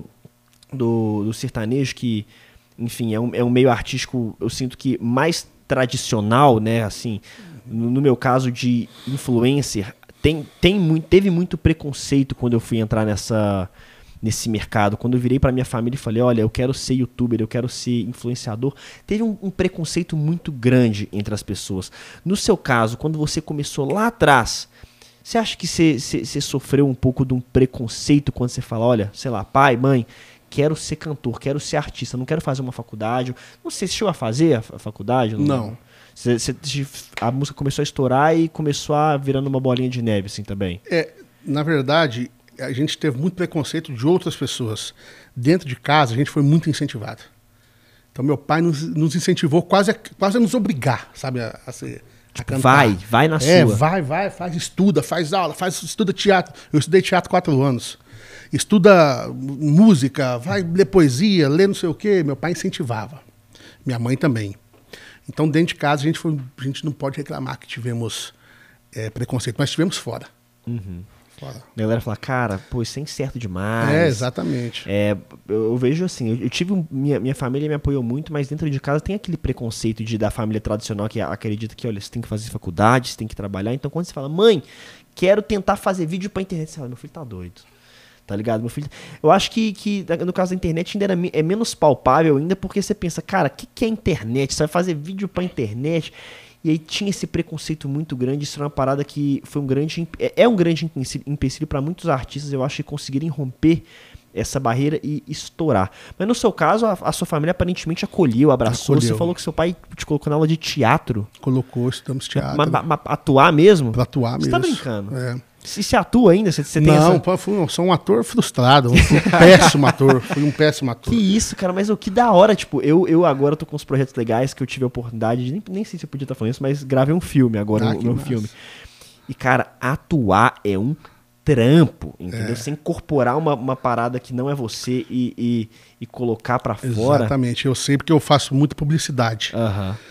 do, do sertanejo, que enfim, é um, é um meio artístico, eu sinto que mais tradicional, né, assim, no, no meu caso de influencer, tem, tem muito, teve muito preconceito quando eu fui entrar nessa, nesse mercado. Quando eu virei pra minha família e falei, olha, eu quero ser youtuber, eu quero ser influenciador, teve um, um preconceito muito grande entre as pessoas. No seu caso, quando você começou lá atrás, você acha que você, você, você sofreu um pouco de um preconceito quando você fala, olha, sei lá, pai, mãe, quero ser cantor, quero ser artista, não quero fazer uma faculdade. Não sei, você chegou a fazer a faculdade? Não. Você, você, a música começou a estourar e começou a virando uma bolinha de neve, assim, também? É, na verdade, a gente teve muito preconceito de outras pessoas. Dentro de casa, a gente foi muito incentivado. Então, meu pai nos, nos incentivou quase a, quase a nos obrigar, sabe, a, a ser... Tipo, vai, vai na é, sua. É, vai, vai, faz, estuda, faz aula, faz, estuda teatro. Eu estudei teatro quatro anos. Estuda música, vai ler poesia, ler não sei o quê. Meu pai incentivava. Minha mãe também. Então, dentro de casa, a gente, foi, a gente não pode reclamar que tivemos é, preconceito, mas tivemos fora. Uhum. Fora. A galera fala, cara, pô, isso é incerto demais. É, exatamente. É, eu, eu vejo assim, eu, eu tive, um, minha, minha família me apoiou muito, mas dentro de casa tem aquele preconceito de, da família tradicional que acredita que, olha, você tem que fazer faculdade, você tem que trabalhar. Então, quando você fala, mãe, quero tentar fazer vídeo pra internet, você fala, meu filho tá doido. Tá ligado, meu filho? Eu acho que, que no caso da internet ainda era, é menos palpável ainda, porque você pensa, cara, o que, que é internet? Você vai fazer vídeo pra internet? E aí tinha esse preconceito muito grande, isso era uma parada que foi um grande, é um grande empecilho para muitos artistas, eu acho, que conseguirem romper essa barreira e estourar. Mas no seu caso, a, a sua família aparentemente acolheu, abraçou, acolheu. Você falou que seu pai te colocou na aula de teatro. Colocou, estudamos teatro. Mas, mas, mas atuar mesmo? Pra atuar você mesmo. Você tá brincando? É. Se você atua ainda? Você, você tem não, essa... fui, sou um ator frustrado, um péssimo ator, fui um péssimo ator. Que isso, cara, mas o que da hora, tipo, eu, eu agora tô com uns projetos legais que eu tive a oportunidade, de, nem, nem sei se eu podia estar falando isso, mas gravei um filme agora, ah, um, um filme. E, cara, atuar é um trampo, entendeu? É. Você incorporar uma, uma parada que não é você e, e, e colocar pra fora. Exatamente, eu sei porque eu faço muita publicidade. Aham. Uhum.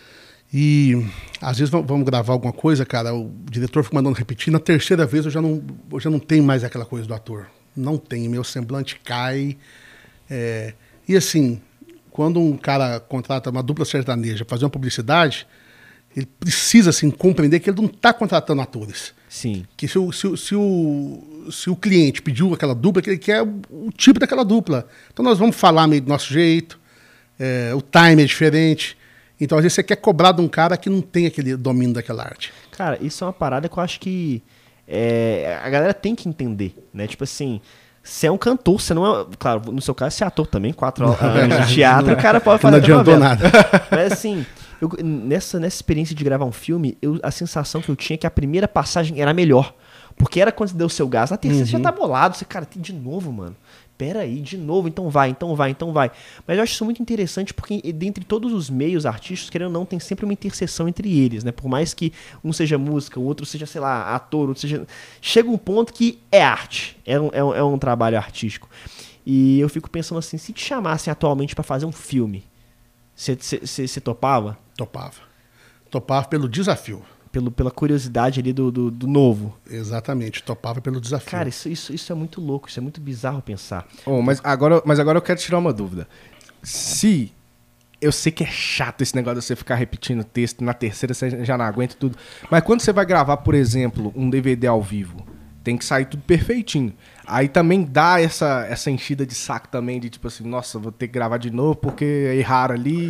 E às vezes vamos gravar alguma coisa, cara, o diretor fica mandando repetir, na terceira vez eu já não, eu já não tenho mais aquela coisa do ator. Não tem, meu semblante cai. É, e assim, quando um cara contrata uma dupla sertaneja para fazer uma publicidade, ele precisa assim, compreender que ele não está contratando atores. Sim. Que se o, se, o, se, o, se o cliente pediu aquela dupla, que ele quer o, o tipo daquela dupla. Então nós vamos falar meio do nosso jeito, é, o time é diferente. Então, às vezes, você quer cobrar de um cara que não tem aquele domínio daquela arte. Cara, isso é uma parada que eu acho que é, a galera tem que entender, né? Tipo assim, você é um cantor, você não é... Claro, no seu caso, você é ator também, quatro anos de teatro, o cara pode fazer... Não adiantou nada. Mas assim, eu, nessa, nessa experiência de gravar um filme, eu, a sensação que eu tinha é que a primeira passagem era melhor. Porque era quando você deu o seu gás. Na terceira, uhum. Você já tá bolado. Você, cara, tem de novo, mano. Pera aí, de novo, então vai, então vai, então vai. Mas eu acho isso muito interessante porque dentre todos os meios artísticos, querendo ou não, tem sempre uma interseção entre eles, né? Por mais que um seja música, o outro seja, sei lá, ator, outro seja... Chega um ponto que é arte, é um, é um, é um trabalho artístico. E eu fico pensando assim, se te chamassem atualmente pra fazer um filme, você topava? Topava. Topava pelo desafio. Pelo, pela curiosidade ali do, do, do novo. Exatamente, topava pelo desafio. Cara, isso, isso, isso é muito louco, isso é muito bizarro pensar. Oh, mas, agora, mas agora eu quero tirar uma dúvida. Se... Eu sei que é chato esse negócio de você ficar repetindo o texto, na terceira você já não aguenta tudo. Mas quando você vai gravar, por exemplo, um D V D ao vivo, tem que sair tudo perfeitinho. Aí também dá essa, essa enchida de saco também, de tipo assim, nossa, vou ter que gravar de novo porque erraram ali...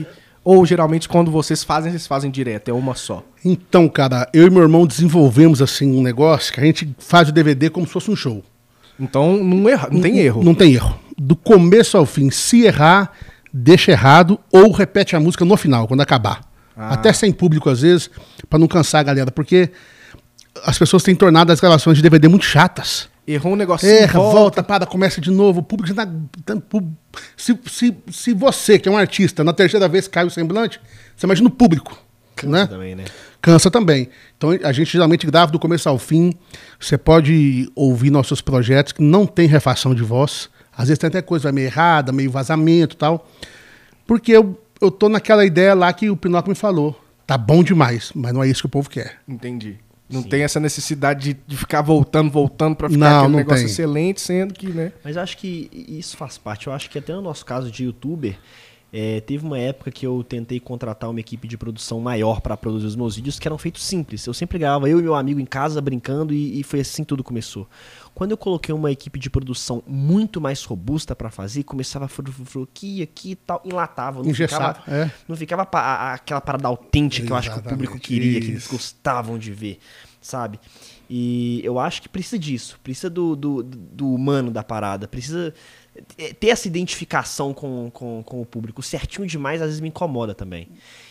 Ou geralmente quando vocês fazem, vocês fazem direto, é uma só? Então, cara, eu e meu irmão desenvolvemos assim um negócio que a gente faz o D V D como se fosse um show. Então não, erra, não tem erro. Não, não tem erro. Do começo ao fim, se errar, deixa errado ou repete a música no final, quando acabar. Ah. Até sem público às vezes, pra não cansar a galera, porque as pessoas têm tornado as gravações de D V D muito chatas. Errou um negocinho, Erra, volta, volta para, começa de novo. O público já tá, se, se, se você, que é um artista, na terceira vez cai o semblante, você imagina o público. Cansa né? também, né? Cansa também. Então a gente geralmente grava do começo ao fim. Você pode ouvir nossos projetos que não tem refação de voz. Às vezes tem até coisa meio errada, meio vazamento e tal. Porque eu, eu tô naquela ideia lá que o Pinóquio me falou. Tá bom demais, mas não é isso que o povo quer. Entendi. Não Sim. tem essa necessidade de, de ficar voltando, voltando pra ficar Não, aquele não negócio tem. excelente, sendo que, né? Mas eu acho que isso faz parte. Eu acho que até no nosso caso de youtuber, é, teve uma época que eu tentei contratar uma equipe de produção maior para produzir os meus vídeos, que eram feitos simples. Eu sempre gravava eu e meu amigo em casa brincando e, e foi assim que tudo começou. Quando eu coloquei uma equipe de produção muito mais robusta para fazer, começava a fru aqui, aqui e tal, enlatava. Não Engessado, ficava, é. não ficava pa a, aquela parada autêntica que eu acho que o público Exatamente, queria, que eles isso. gostavam de ver, sabe? E eu acho que precisa disso, precisa do, do, do humano da parada, precisa ter essa identificação com, com, com o público. Certinho demais às vezes me incomoda também.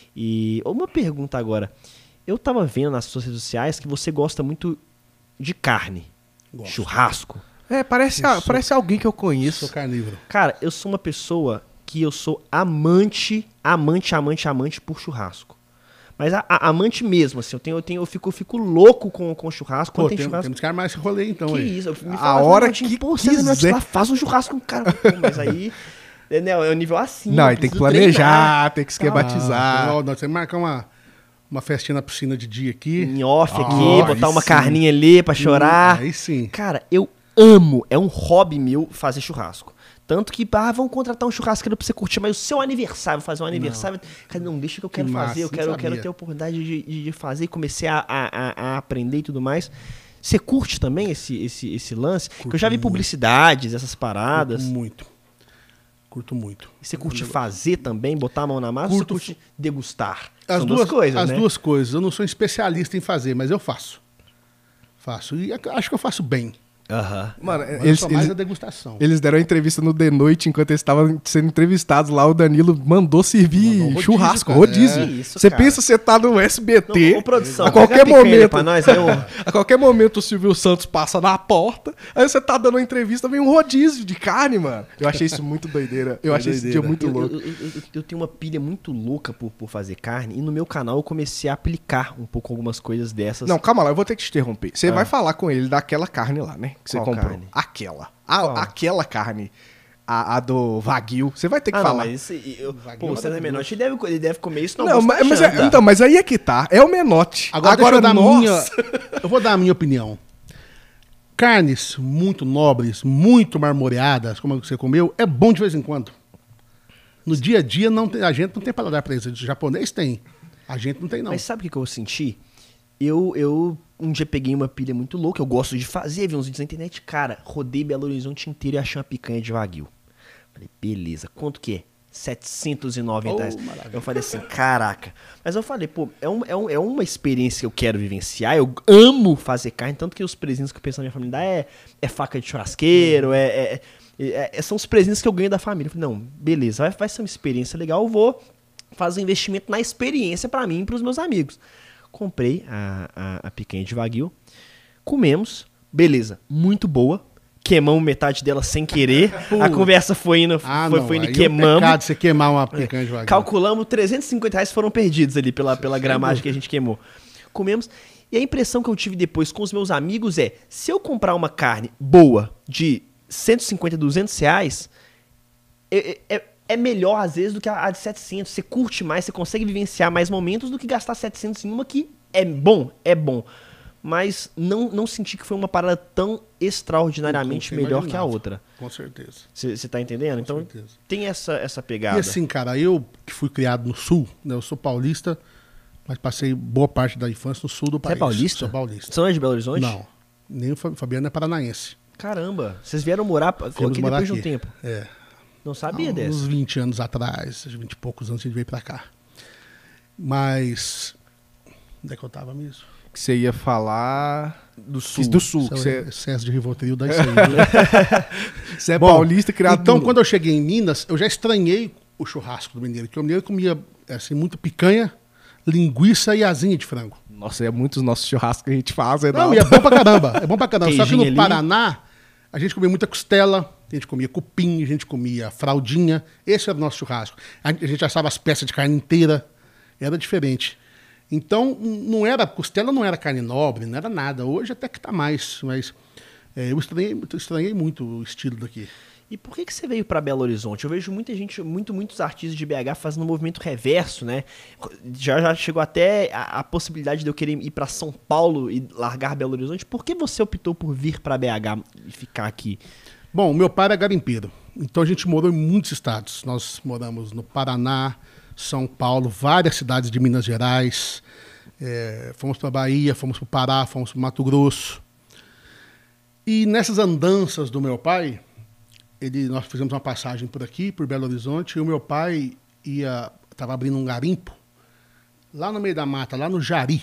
E uma pergunta agora, eu tava vendo nas suas redes sociais que você gosta muito de carne. Gosto. Churrasco. É, parece, a, sou- parece alguém que eu conheço. Sou carnívoro. Cara, eu sou uma pessoa que eu sou amante, amante, amante, amante por churrasco. Mas a, a- amante mesmo, assim, eu tenho, eu tenho, eu fico, eu fico louco com, com churrasco. Quando Pô, tem tem, churrasco. temos que armar esse rolê então Que aí. isso? Eu- Me A fala, hora Ronaldinho, que pô, César Menotti quiser. lá, faz um churrasco com o cara. Pô, mas aí é, né, é um nível assim. Não, eu e tem que preciso planejar, treinar. tem que esquematizar. Ah, nós temos que marcar uma, uma festinha na piscina de dia aqui. Em off aqui, Ah, botar aí uma sim. carninha ali pra chorar. Aí sim. Cara, eu amo, é um hobby meu fazer churrasco. Tanto que, ah, vão contratar um churrasqueiro pra você curtir, mas o seu aniversário, fazer um aniversário. Cara, não, deixa que eu quero massa, fazer, eu não quero, eu quero sabia. ter a oportunidade de, de, de fazer e comecei a, a, a- a aprender e tudo mais. Você curte também esse, esse, esse lance? Que eu já vi muito. publicidades, essas paradas. Curto muito. Curto muito. E você curte fazer também, botar a mão na massa, Curto ou você curte degustar? As São duas, duas coisas, as né? duas coisas. Eu não sou especialista em fazer, mas eu faço. Faço. E ac- acho que eu faço bem. Aham. Mano, Mas eu eles, sou mais eles, a degustação. eles deram a entrevista no The Noite enquanto eles estavam sendo entrevistados lá. O Danilo mandou servir Mandou rodízio, churrasco, cara. rodízio. É isso, Você cara. pensa você tá no S B T. Não, ô, produção, a pega qualquer picanha momento. pra nós, aí, ô. A qualquer momento o Silvio Santos passa na porta. Aí você tá dando uma entrevista, vem um rodízio de carne, mano. Eu achei isso muito doideira. Eu É achei esse doideira. dia muito Eu, louco. eu, eu- eu- eu tenho uma pilha muito louca por, por fazer carne, e no meu canal eu comecei a aplicar um pouco algumas coisas dessas. Não, calma lá, eu vou ter que te interromper. Você Ah. vai falar com ele daquela carne lá, né? Que você Qual comprou. carne? Aquela. A- Qual? aquela carne. A, a do Wagyu. Você vai ter que Ah, não, falar. mas isso, eu, Wagyu pô, o é César maravilhoso. Menotti ele deve, ele deve comer isso no Não, almoço mas, da mas é- janta. então, mas aí é que tá. É o Menotti. Agora, deixa eu dar a nossa, minha. Eu vou dar a minha opinião. Carnes muito nobres, muito marmoreadas, como você comeu, é bom de vez em quando. No dia a dia, não tem- a gente não tem paladar pra isso. O japonês tem. A gente não tem, não. Mas sabe o que, que eu senti? Eu, eu um dia peguei uma pilha muito louca, eu gosto de fazer, vi uns vídeos na internet, cara, rodei Belo Horizonte inteiro e achei uma picanha de Wagyu. Falei, beleza, quanto que é? setecentos e noventa Oh, reais. maravilha. Eu falei assim, caraca. Mas eu falei, pô, é, um, é, um, é uma experiência que eu quero vivenciar, eu amo fazer carne, tanto que os presentes que eu penso na minha família dá é, é faca de churrasqueiro, é, é- é- é- são os presentes que eu ganho da família. Eu falei, não, beleza, vai, vai ser uma experiência legal, eu vou fazer um investimento na experiência pra mim e pros meus amigos. Comprei a, a, a picanha de Wagyu, comemos, beleza, muito boa. Queimamos metade dela sem querer. A conversa foi indo, Ah, foi, não. foi indo aí e queimamos. É um pecado você queimar uma picanha de Wagyu. Calculamos, trezentos e cinquenta reais foram perdidos ali pela, pela gramagem que a gente queimou. Comemos. E a impressão que eu tive depois com os meus amigos é, se eu comprar uma carne boa de cento e cinquenta, duzentos reais, é, é, é melhor às vezes do que a, a de setecentos. Você curte mais, você consegue vivenciar mais momentos do que gastar setecentos em uma que é bom, é bom. Mas não, não senti que foi uma parada tão extraordinariamente Como você melhor que a imaginava. outra. Com certeza. Você tá entendendo? Então certeza. tem essa, essa pegada. E assim, cara, eu que fui criado no sul, né? Eu sou paulista, mas passei boa parte da infância no sul do Você país. é paulista? Sou paulista. Você não é de Belo Horizonte? Não. Nem o Fa- Fabiano é paranaense. Caramba, vocês vieram morar p- aqui Viemos morar depois de um aqui. tempo. É. Não sabia Há dessa. uns vinte anos atrás, vinte e poucos anos a gente veio pra cá. Mas... Onde é que eu tava mesmo? Que você ia falar... Do sul. Do sul. Seu Que você... excesso de Rivotril dá isso aí. Né? você é Bom, paulista criado Então, no... quando eu cheguei em Minas, eu já estranhei o churrasco do mineiro. Porque o mineiro comia assim, muito picanha, linguiça e asinha de frango. Nossa, é muitos nossos churrascos que a gente faz. É Não, e é bom pra caramba. É bom pra caramba. Só que Queijinho no ali. Paraná, a gente comia muita costela, a gente comia cupim, a gente comia fraldinha. Esse era o nosso churrasco. A gente assava as peças de carne inteira. Era diferente. Então, não era, costela não era carne nobre, não era nada. Hoje até que tá mais, mas é, eu estranhei, estranhei muito o estilo daqui. E por que, que você veio pra Belo Horizonte? Eu vejo muita gente, muito, muitos artistas de B H fazendo um movimento reverso, né? Já, já chegou até a, a possibilidade de eu querer ir pra São Paulo e largar Belo Horizonte. Por que você optou por vir pra B H e ficar aqui? Bom, meu pai era garimpeiro, então a gente morou em muitos estados. Nós moramos no Paraná, São Paulo, várias cidades de Minas Gerais. É, fomos para Bahia, fomos para o Pará, fomos para Mato Grosso. E nessas andanças do meu pai, ele, nós fizemos uma passagem por aqui, por Belo Horizonte, e o meu pai ia, estava abrindo um garimpo lá no meio da mata, lá no Jari,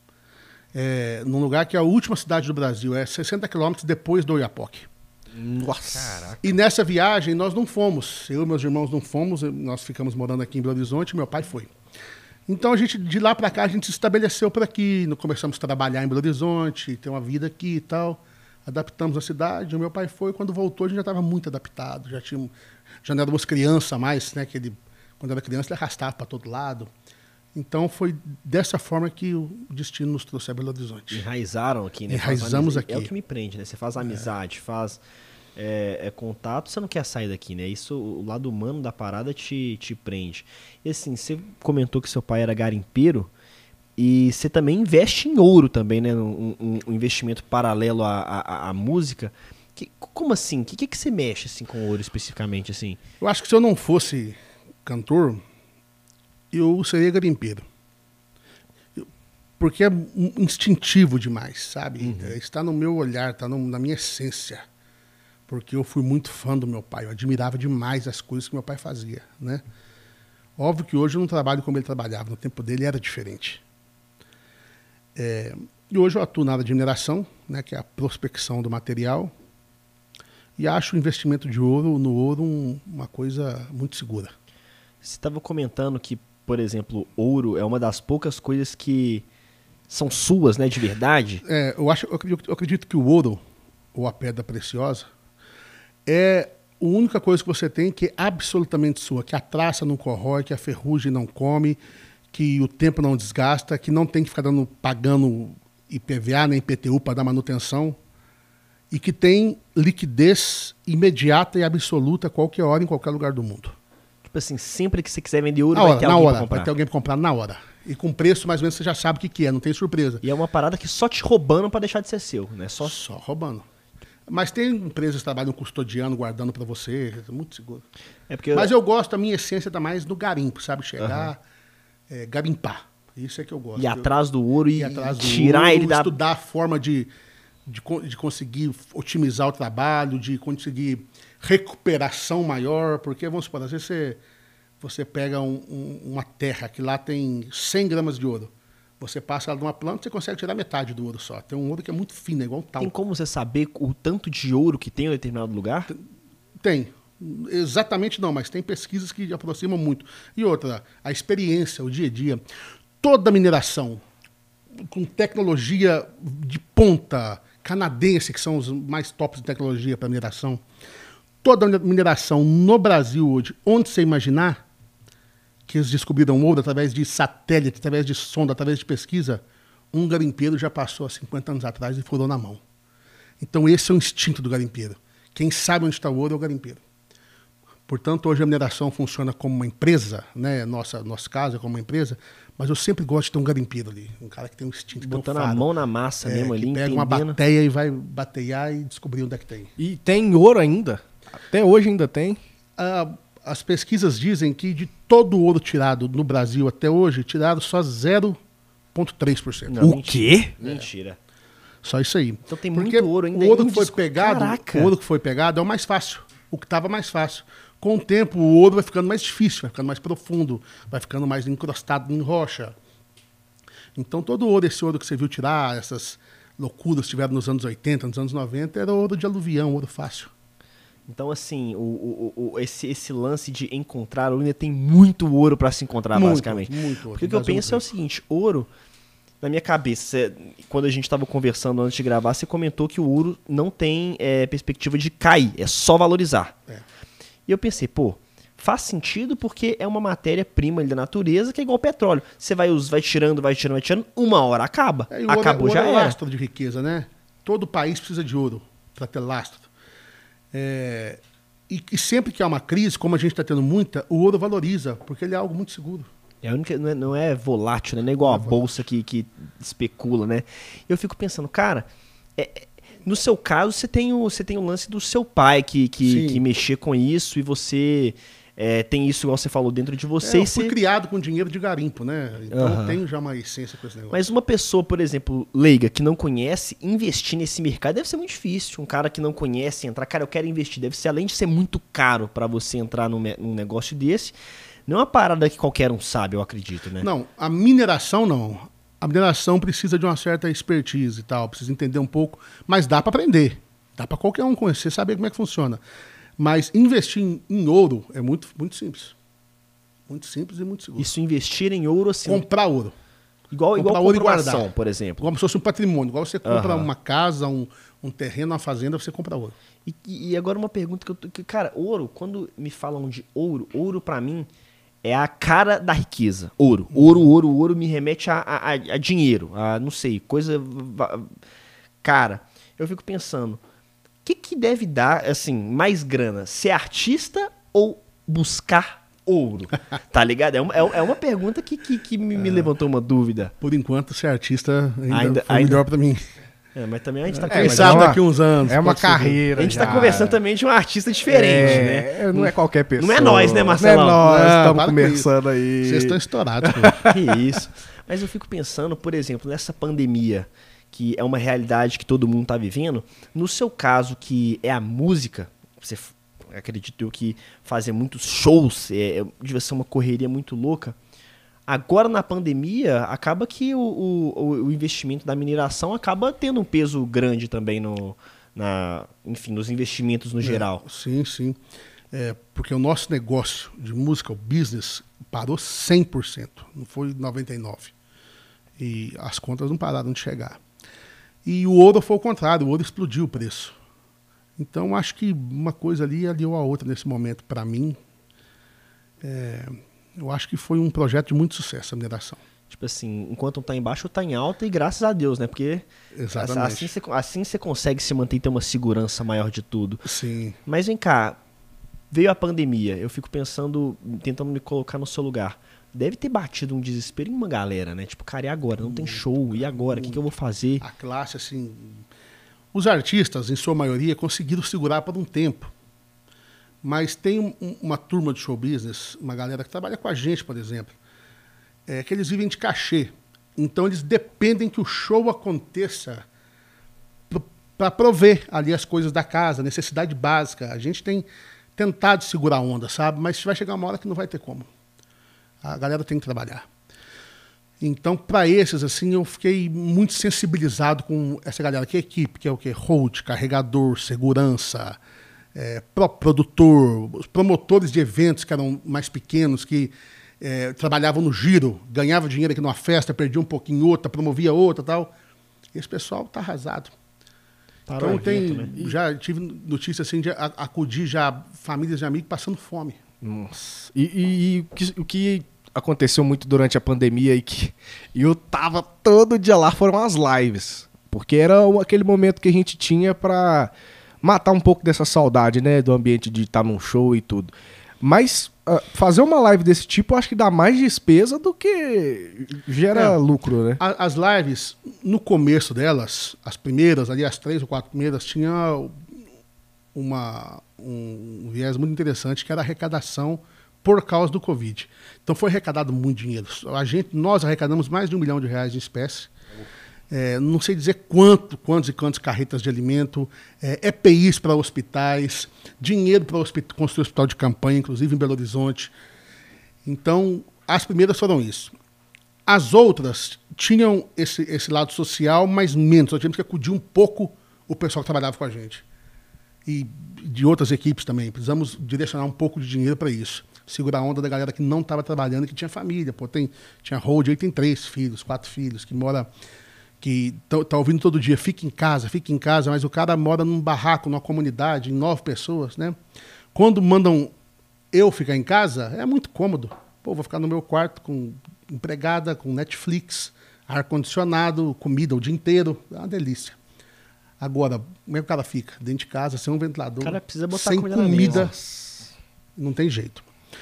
é, num lugar que é a última cidade do Brasil, é sessenta quilômetros depois do Oiapoque. Nossa. Caraca. E nessa viagem nós não fomos, eu e meus irmãos não fomos, nós ficamos morando aqui em Belo Horizonte, meu pai foi. Então a gente, de lá para cá, a gente se estabeleceu por aqui, começamos a trabalhar em Belo Horizonte, ter uma vida aqui e tal, adaptamos a cidade, o meu pai foi, quando voltou a gente já estava muito adaptado, já tinha, já não éramos criança mais, né, que ele, quando era criança ele arrastava para todo lado. Então foi dessa forma que o destino nos trouxe a Belo Horizonte. Enraizaram aqui, né? Enraizamos aqui. É o que me prende, né? Você faz amizade, faz é, é, contato, você não quer sair daqui, né? Isso, o lado humano da parada te, te prende. E assim, você comentou que seu pai era garimpeiro e você também investe em ouro também, né? Um, um, um investimento paralelo à, à, à música. Que, como assim? O que, que, que você mexe assim, com ouro especificamente? Assim? Eu acho que se eu não fosse cantor, eu seria garimpeiro. Porque é instintivo demais, sabe? Uhum. É, está no meu olhar, está no, na minha essência. Porque eu fui muito fã do meu pai, eu admirava demais as coisas que meu pai fazia, né? Óbvio que hoje eu não trabalho como ele trabalhava, no tempo dele era diferente. É, e hoje eu atuo na área de mineração, né, que é a prospecção do material, e acho o investimento de ouro no ouro um, uma coisa muito segura. Você estava comentando que, por exemplo, ouro é uma das poucas coisas que são suas, né, de verdade. É, eu, acho, eu, acredito, eu acredito que o ouro, ou a pedra preciosa, é a única coisa que você tem que é absolutamente sua, que a traça não corrói, que a ferrugem não come, que o tempo não desgasta, que não tem que ficar dando, pagando I P V A nem I P T U para dar manutenção, e que tem liquidez imediata e absoluta a qualquer hora, em qualquer lugar do mundo. Tipo assim, sempre que você quiser vender ouro, na vai hora, ter na alguém hora, pra comprar. vai ter alguém para comprar na hora. E com preço, mais ou menos, você já sabe o que, que é, não tem surpresa. E é uma parada que só te roubando pra deixar de ser seu, né? Só, Só roubando. Mas tem empresas que trabalham custodiando, guardando para você, é muito seguro. É porque Mas eu gosto, a minha essência está mais no garimpo, sabe? Chegar, uhum. é, garimpar. Isso é que eu gosto. Ir atrás do ouro e, ir atrás do tirar ouro, ele da... estudar a forma de, de, de conseguir otimizar o trabalho, de conseguir recuperação maior, porque, vamos supor, às vezes você, você pega um, um, uma terra que lá tem cem gramas de ouro. Você passa ela numa planta, você consegue tirar metade do ouro só. Tem um ouro que é muito fino, é igual um tal. Tem como você saber o tanto de ouro que tem em um determinado lugar? Tem. Exatamente não, mas tem pesquisas que aproximam muito. E outra, a experiência, o dia a dia. Toda mineração, com tecnologia de ponta, canadense, que são os mais tops de tecnologia para mineração, toda mineração no Brasil hoje, onde você imaginar, que eles descobriram ouro através de satélite, através de sonda, através de pesquisa, um garimpeiro já passou há cinquenta anos atrás e furou na mão. Então esse é o instinto do garimpeiro. Quem sabe onde está o ouro é o garimpeiro. Portanto, hoje a mineração funciona como uma empresa, né? Nossa, nosso caso é como uma empresa, mas eu sempre gosto de ter um garimpeiro ali, um cara que tem um instinto, botando um a mão na massa é, mesmo ali, pega entendendo. uma bateia e vai batear e descobrir onde é que tem. E tem ouro ainda? Até hoje ainda tem? Ah, as pesquisas dizem que de todo o ouro tirado no Brasil até hoje, tiraram só zero vírgula três por cento. Não, O quê? Mentira. Só isso aí. Então tem Porque muito ouro ainda. o ouro em que foi disco- pegado, Caraca. o ouro que foi pegado é o mais fácil, o que estava mais fácil. com o tempo, o ouro vai ficando mais difícil, vai ficando mais profundo, vai ficando mais encrostado em rocha. Então, todo ouro, esse ouro que você viu tirar, essas loucuras que tiveram nos anos oitenta, nos anos noventa, era ouro de aluvião, ouro fácil. Então, assim, o, o, o, esse, esse lance de encontrar ouro, ainda tem muito ouro para se encontrar, muito, basicamente. Muito ouro. Porque o que eu penso é o seguinte, ouro, na minha cabeça, quando a gente estava conversando antes de gravar, você comentou que o ouro não tem é, perspectiva de cair, é só valorizar. É. E eu pensei, pô, faz sentido porque é uma matéria-prima da natureza que é igual petróleo. Você vai, vai tirando, vai tirando, vai tirando, uma hora acaba. É, Acabou, ouro, já ouro é era. lastro de riqueza, né? Todo país precisa de ouro para ter lastro. É, e, e sempre que há uma crise, como a gente está tendo muita, o ouro valoriza, porque ele é algo muito seguro. É a única, não, é, não é volátil, né? Não é igual a bolsa que, que especula, né? Eu fico pensando, cara, é, no seu caso, você tem, o, você tem o lance do seu pai que, que, que mexer com isso e você é, tem isso, igual você falou, dentro de você. É, eu e fui você... criado criado com dinheiro de garimpo, né? Então Uhum. eu tenho já uma essência com esse negócio. Mas uma pessoa, por exemplo, leiga, que não conhece, investir nesse mercado deve ser muito difícil. Um cara que não conhece entrar, cara, eu quero investir. Deve ser, além de ser muito caro para você entrar num, num negócio desse, não é uma parada que qualquer um sabe, eu acredito, né? Não, a mineração não. A mineração precisa de uma certa expertise e tal, precisa entender um pouco, mas dá para aprender. Dá para qualquer um conhecer, saber como é que funciona. Mas investir em, em ouro é muito, muito simples. Muito simples e muito seguro. Isso, investir em ouro, assim... Comprar ouro. Igual, comprar igual ouro e comprovação, guardar. por exemplo. Como se fosse um patrimônio. Igual você compra Uhum. uma casa, um, um terreno, uma fazenda, você compra ouro. E, e agora uma pergunta que eu... Que, cara, ouro, quando me falam de ouro, ouro pra mim é a cara da riqueza. Ouro. Ouro, ouro, ouro me remete a, a, a dinheiro. A, não sei, coisa... Cara, eu fico pensando... O que, que deve dar, assim, mais grana? Ser artista ou buscar ouro? Tá ligado? É uma, é uma pergunta que, que, que me, me levantou uma dúvida. Por enquanto, ser artista ainda, Ainda- foi ainda- melhor pra mim. É, mas também a gente tá É, Quem mas conversando... sabe uma- daqui uns anos. É uma pode ser. carreira. A gente tá já. conversando também de um artista diferente, É, né? não é qualquer pessoa. Não é nós, né, Marcelão? Não é nós, Não, estamos para com conversando aí. Vocês estão estourados. pô. Que isso. Mas eu fico pensando, por exemplo, nessa pandemia, que é uma realidade que todo mundo tá vivendo, no seu caso, que é a música, você f- acredito eu que fazer muitos shows é, é- devia ser uma correria muito louca. Agora na pandemia, acaba que o, o, o investimento da mineração acaba tendo um peso grande também no, na, enfim, nos investimentos no geral. É, sim, sim. É, porque o nosso negócio de música, o business, parou cem por cento. Não foi noventa e nove por cento. E as contas não pararam de chegar. E o ouro foi o contrário, o ouro explodiu o preço. Então, acho que uma coisa ali aliou a outra nesse momento, para mim. É, eu acho que foi um projeto de muito sucesso, a mineração. Tipo assim, enquanto um tá embaixo, tá em alta e graças a Deus, né? Porque Exatamente. assim você assim você consegue se manter e ter uma segurança maior de tudo. Sim. Mas vem cá, veio a pandemia, eu fico pensando, tentando me colocar no seu lugar. Deve ter batido um desespero em uma galera, né? Tipo, cara, e agora? Não tem show, e agora? O que, que eu vou fazer? A classe, assim... Os artistas, em sua maioria, conseguiram segurar por um tempo. Mas tem um- uma turma de show business, uma galera que trabalha com a gente, por exemplo, é, que eles vivem de cachê. Então, eles dependem que o show aconteça para prover ali as coisas da casa, necessidade básica. A gente tem tentado segurar a onda, sabe? Mas vai chegar uma hora que não vai ter como. A galera tem que trabalhar. Então, para esses, assim, eu fiquei muito sensibilizado com essa galera. Que é equipe, que é o quê? Hold, carregador, segurança, é, pro- produtor, os promotores de eventos que eram mais pequenos, que é, trabalhavam no giro, ganhavam dinheiro aqui numa festa, perdia um pouquinho em outra, promovia outra e tal. Esse pessoal tá arrasado. Parou Então, o tem, evento, né? já tive notícia assim, de a- acudir já famílias de amigos passando fome. Nossa. E, e- e o que- o que aconteceu muito durante a pandemia e que e eu tava todo dia lá foram as lives. Porque era o- aquele momento que a gente tinha pra matar um pouco dessa saudade, né? Do ambiente de estar num show e tudo. Mas ah, fazer uma live desse tipo eu acho que dá mais despesa do que gera É. lucro, né? A- As lives, no começo delas, as primeiras, ali as três ou quatro primeiras, tinha uma, um viés muito interessante, que era a arrecadação por causa do Covid. Então foi arrecadado muito dinheiro. A gente, nós arrecadamos mais de um milhão de reais em espécie. é, não sei dizer quanto, quantos e quantas carretas de alimento, é, E P Is para hospitais, dinheiro para construir hospital de campanha, inclusive em Belo Horizonte. Então, as primeiras foram isso. As outras tinham esse, esse lado social, mas menos. Nós tivemos que acudir um pouco o pessoal que trabalhava com a gente. E de outras equipes também. Precisamos direcionar um pouco de dinheiro para isso. Segurar a onda da galera que não estava trabalhando, que tinha família. Pô, tem, tinha hold aí, tem três filhos, quatro filhos, que mora, que tá, tá ouvindo todo dia, fica em casa, fica em casa, mas o cara mora num barraco, numa comunidade, em nove pessoas, né? Quando mandam eu ficar em casa, é muito cômodo. Pô, vou ficar no meu quarto com empregada, com Netflix, ar-condicionado, comida o dia inteiro. É uma delícia. Agora, como é que o cara fica? Dentro de casa, sem um ventilador, O cara precisa botar sem comida na comida, mesa. não tem jeito.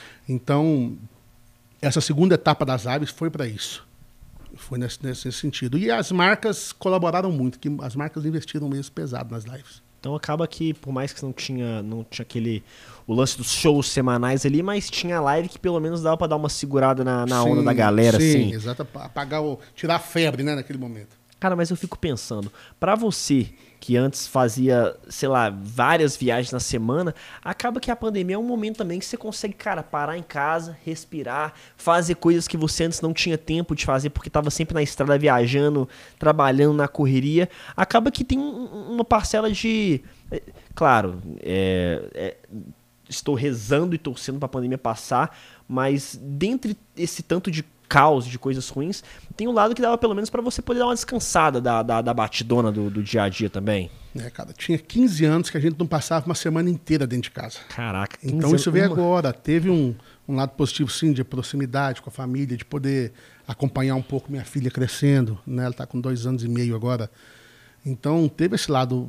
Então, essa segunda etapa das lives foi para isso. Foi nesse, nesse sentido. E as marcas colaboraram muito, que as marcas investiram mesmo pesado nas lives. Então acaba que, por mais que não tinha, não tinha aquele o lance dos shows semanais ali, mas tinha live que pelo menos dava pra dar uma segurada na, na onda Sim, da galera, sim, assim. exato. Apagar o, tirar a febre, né, naquele momento. Cara, mas eu fico pensando, pra você que antes fazia, sei lá, várias viagens na semana, acaba que a pandemia é um momento também que você consegue, cara, parar em casa, respirar, fazer coisas que você antes não tinha tempo de fazer porque tava sempre na estrada viajando, trabalhando na correria. Acaba que tem um, uma parcela de... Claro, é, é, estou rezando e torcendo pra pandemia passar, mas dentre esse tanto de caos, de coisas ruins, tem um lado que dava pelo menos pra você poder dar uma descansada da, da, da batidona do, do dia a dia também. É, cara, tinha quinze anos que a gente não passava uma semana inteira dentro de casa. Caraca, quinze Então anos, isso veio uma... agora. Teve um, um lado positivo, sim, de proximidade com a família, de poder acompanhar um pouco minha filha crescendo, né? Ela está com dois anos e meio agora. Então teve esse lado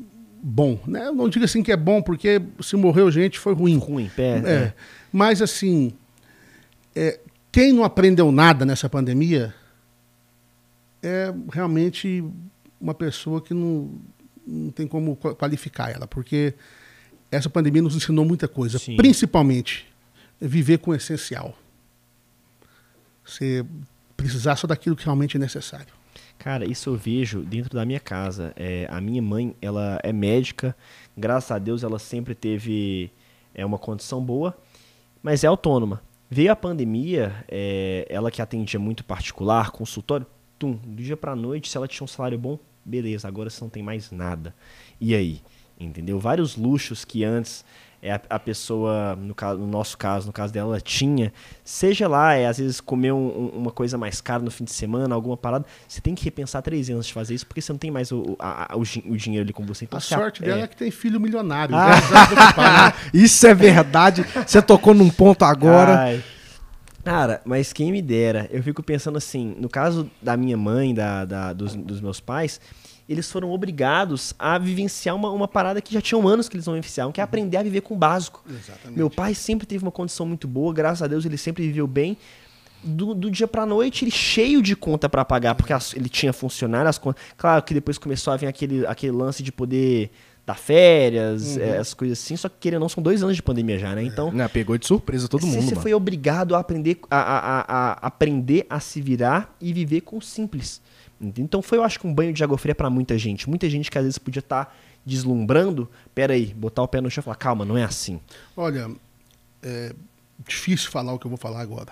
bom, né? Eu não digo assim que é bom, porque se morreu gente foi ruim. Ruim, pé, é. é. Mas assim, é, quem não aprendeu nada nessa pandemia é realmente uma pessoa que não, não tem como qualificar ela, porque essa pandemia nos ensinou muita coisa, Sim. Principalmente viver com o essencial. Você precisar só daquilo que realmente é necessário. Cara, isso eu vejo dentro da minha casa. É, a minha mãe, ela é médica, graças a Deus ela sempre teve é, uma condição boa, mas é autônoma. Veio a pandemia, é, ela que atendia muito particular, consultório, tum, do dia pra noite, se ela tinha um salário bom, beleza, agora você não tem mais nada. E aí? Entendeu? Vários luxos que antes é, a, a pessoa, no, caso, no nosso caso, no caso dela, ela tinha, seja lá, é, às vezes comer um, um, uma coisa mais cara no fim de semana, alguma parada, você tem que repensar três anos de fazer isso, porque você não tem mais o, a, a, o, o dinheiro ali com você. Então, A você, sorte dela é, é que tem filho milionário. Ah. Não precisa se preocupar, né? Isso é verdade. Você tocou num ponto agora. Ai. Cara, mas quem me dera. Eu fico pensando assim, no caso da minha mãe, da, da, dos, dos meus pais, eles foram obrigados a vivenciar uma, uma parada que já tinham anos que eles não vivenciavam, que é aprender a viver com o básico. Exatamente. Meu pai sempre teve uma condição muito boa, graças a Deus ele sempre viveu bem. Do, do dia pra noite, ele cheio de conta pra pagar, porque as, ele tinha funcionário, as contas. Claro que depois começou a vir aquele, aquele lance de poder dar férias, Uhum. é, essas coisas assim, só que querendo ou não, são dois anos de pandemia já, né? Então, Não, pegou de surpresa todo mundo, você mano. foi obrigado a aprender a, a, a, a aprender a se virar e viver com o simples. Então foi, eu acho que um banho de água fria pra muita gente. Muita gente que às vezes podia estar deslumbrando, pera aí, botar o pé no chão e falar, calma, não é assim. Olha, é difícil falar o que eu vou falar agora.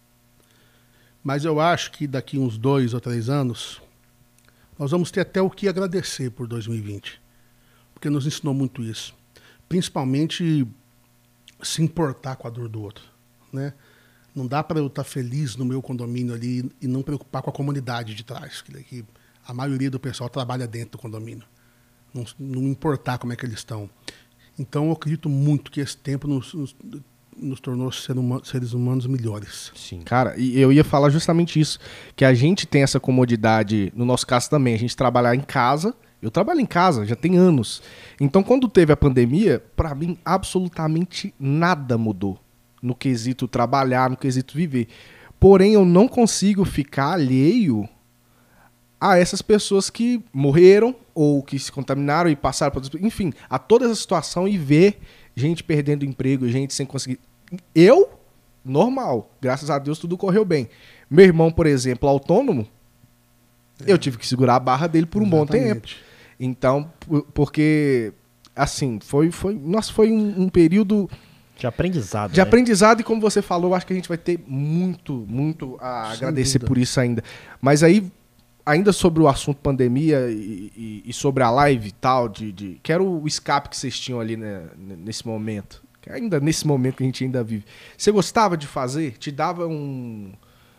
Mas eu acho que daqui uns dois ou três anos, nós vamos ter até o que agradecer por dois mil e vinte. Porque nos ensinou muito isso. Principalmente se importar com a dor do outro, né? Não dá para eu estar feliz no meu condomínio ali e não preocupar com a comunidade de trás, que a maioria do pessoal trabalha dentro do condomínio. Não, não importar como é que eles estão. Então eu acredito muito que esse tempo nos, nos, nos tornou ser huma, seres humanos melhores. Sim. Cara, e eu ia falar justamente isso, que a gente tem essa comodidade, no nosso caso também, a gente trabalhar em casa. Eu trabalho em casa, já tem anos. Então, quando teve a pandemia, pra mim, absolutamente nada mudou no quesito trabalhar, no quesito viver. Porém, eu não consigo ficar alheio a essas pessoas que morreram ou que se contaminaram e passaram por... Enfim, a toda essa situação e ver gente perdendo emprego, gente sem conseguir... Eu, normal. Graças a Deus, tudo correu bem. Meu irmão, por exemplo, autônomo, Eu tive que segurar a barra dele por um bom tempo. Exatamente. Então, por- porque, assim, foi, foi, nossa, foi um, um período De aprendizado, de né? aprendizado e, como você falou, eu acho que a gente vai ter muito, muito a Sem agradecer dúvida. por isso ainda. Mas aí, ainda sobre o assunto pandemia e, e- e sobre a live e tal, de, de, que era o escape que vocês tinham ali, né, n- nesse momento, que ainda nesse momento que a gente ainda vive. Você gostava de fazer? Te dava um...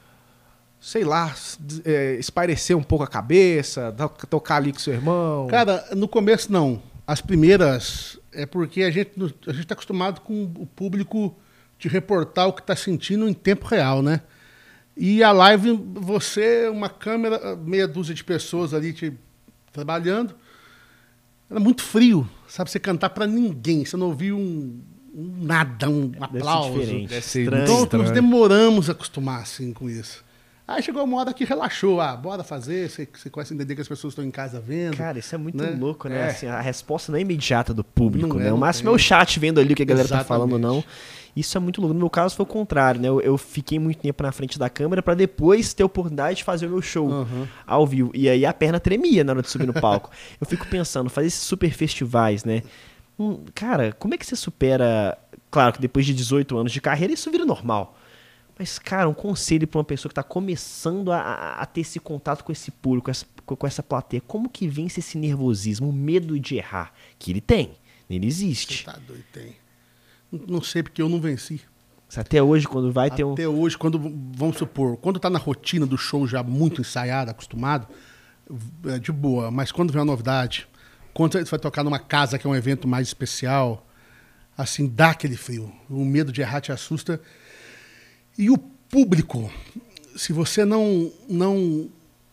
sei lá, s- é, espairecer um pouco a cabeça, to- tocar ali com seu irmão? Cara, no começo não. As primeiras é porque a gente a gente está acostumado com o público de reportar o que está sentindo em tempo real, né? E a live, você, uma câmera, meia dúzia de pessoas ali te, trabalhando, era muito frio, sabe? Você cantar para ninguém, você não ouviu um, um nada, um Deve ser aplauso. diferente. Deve ser Estranho. Então, estranho. nós demoramos a acostumar assim com isso. Aí chegou uma hora que relaxou. Ah, bora fazer. Você, você começa a entender que as pessoas estão em casa vendo. Cara, isso é muito né? louco, né? É. Assim, a resposta não é imediata do público, Não é, né? O não máximo tem. é o chat vendo ali o que a galera tá falando ou não. Exatamente. Isso é muito louco. No meu caso foi o contrário, né? Eu, eu fiquei muito tempo na frente da câmera pra depois ter a oportunidade de fazer o meu show Uhum. ao vivo. E aí a perna tremia na hora de subir no palco. Eu fico pensando, fazer esses super festivais, né? Hum, cara, como é que você supera... Claro que depois de dezoito anos de carreira isso vira normal. Mas, cara, um conselho pra uma pessoa que tá começando a, a- a ter esse contato com esse público, com essa, com essa plateia. Como que vence esse nervosismo, o medo de errar? Que ele tem, ele existe. Tá doido, tem. Não não sei porque eu não venci. Até hoje, quando vai ter um... Até hoje, quando, vamos supor, quando tá na rotina do show já muito ensaiado, acostumado, é de boa. Mas quando vem uma novidade, quando você vai tocar numa casa que é um evento mais especial, assim, dá aquele frio. O medo de errar te assusta. E o público, se você não, não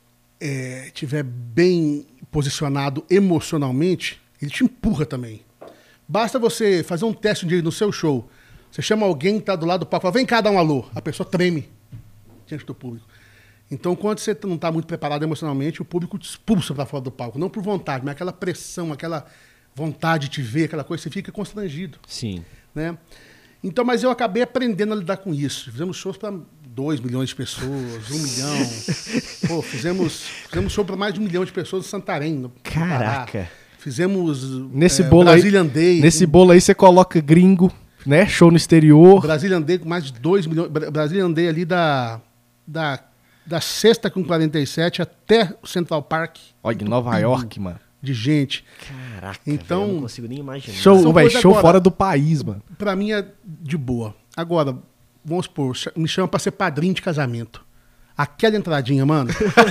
é, tiver bem posicionado emocionalmente, ele te empurra também. Basta você fazer um teste um dia no seu show. Você chama alguém que está do lado do palco e fala, vem cá dar um alô. A pessoa treme diante do público. Então, quando você não está muito preparado emocionalmente, o público te expulsa para fora do palco. Não por vontade, mas aquela pressão, aquela vontade de te ver, aquela coisa, você fica constrangido. Sim. Né? Então, mas eu acabei aprendendo a lidar com isso. Fizemos shows para dois milhões de pessoas, um milhão. Pô, fizemos, fizemos show para mais de um milhão de pessoas em Santarém. No Caraca. Pará. Fizemos Nesse é, bolo aí, Brazilian Day. nesse bolo aí você coloca gringo, né? Show no exterior. Brazilian Day com mais de dois milhões. Bra- Brazilian Day ali da, da, da sexta com quarenta e sete até o Central Park. Olha, em Nova York, mano. De gente. Caraca, Então, velho, eu não consigo nem imaginar. Show, São véio, coisas show agora- fora do país, mano. Pra mim é de boa. Agora, vamos supor, cha- me chama pra ser padrinho de casamento. Aquela entradinha, mano.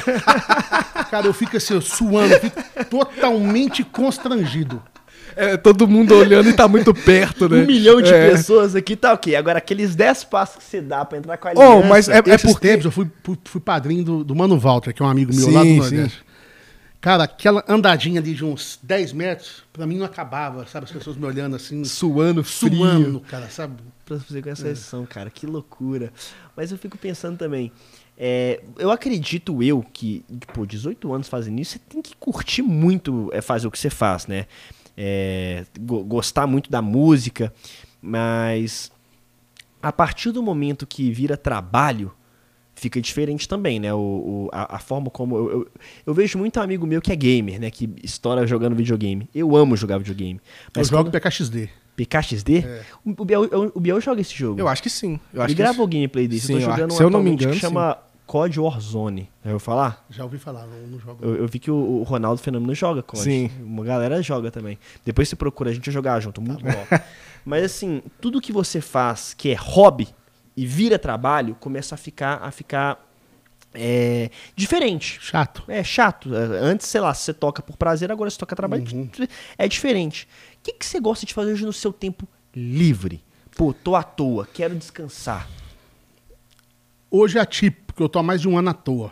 Cara, eu fico assim, eu suando, eu fico totalmente constrangido. É, todo mundo olhando e tá muito perto, né? Um milhão de É. pessoas aqui, tá ok. Agora, aqueles dez passos que você dá pra entrar com a Oh, aliança... mas é, é Esses porque... tempos eu fui, fui, fui padrinho do, do Mano Walter, que é um amigo meu Sim, lá do sim. Nordeste. Cara, aquela andadinha ali de uns dez metros, pra mim não acabava, sabe? As pessoas me olhando assim, Suando, frio. suando, cara, sabe? Pra fazer com essa sessão, cara, que loucura. Mas eu fico pensando também, é, eu acredito eu que, pô, dezoito anos fazendo isso, você tem que curtir muito é, fazer o que você faz, né? É, go- gostar muito da música, mas a partir do momento que vira trabalho, fica diferente também, né? O, o- a, a forma como... Eu, eu, eu vejo muito amigo meu que é gamer, né? Que estoura jogando videogame. Eu amo jogar videogame. Eu Mas jogo quando... P K X D. P K X D? É. O, o, Biel, o Biel joga esse jogo. Eu acho que sim. Eu acho Ele que gravou o gameplay desse. Sim, eu tô eu acho- jogando um se eu não me atualmente engano, que chama C O D Warzone. Já ouviu falar? Já ouvi falar, não, não jogo. Eu, eu vi que o, o Ronaldo Fenômeno joga C O D. Sim. Uma galera joga também. Depois você procura, a gente vai jogar junto. Muito bom. Mas assim, tudo que você faz que é hobby e vira trabalho, começa a ficar, a ficar é, diferente. Chato. É chato. É, Antes, sei lá, você toca por prazer, agora você toca trabalho. Uhum. É diferente. O que, que você gosta de fazer hoje no seu tempo livre? Pô, tô à toa, quero descansar. Hoje é atípico, porque eu tô há mais de um ano à toa.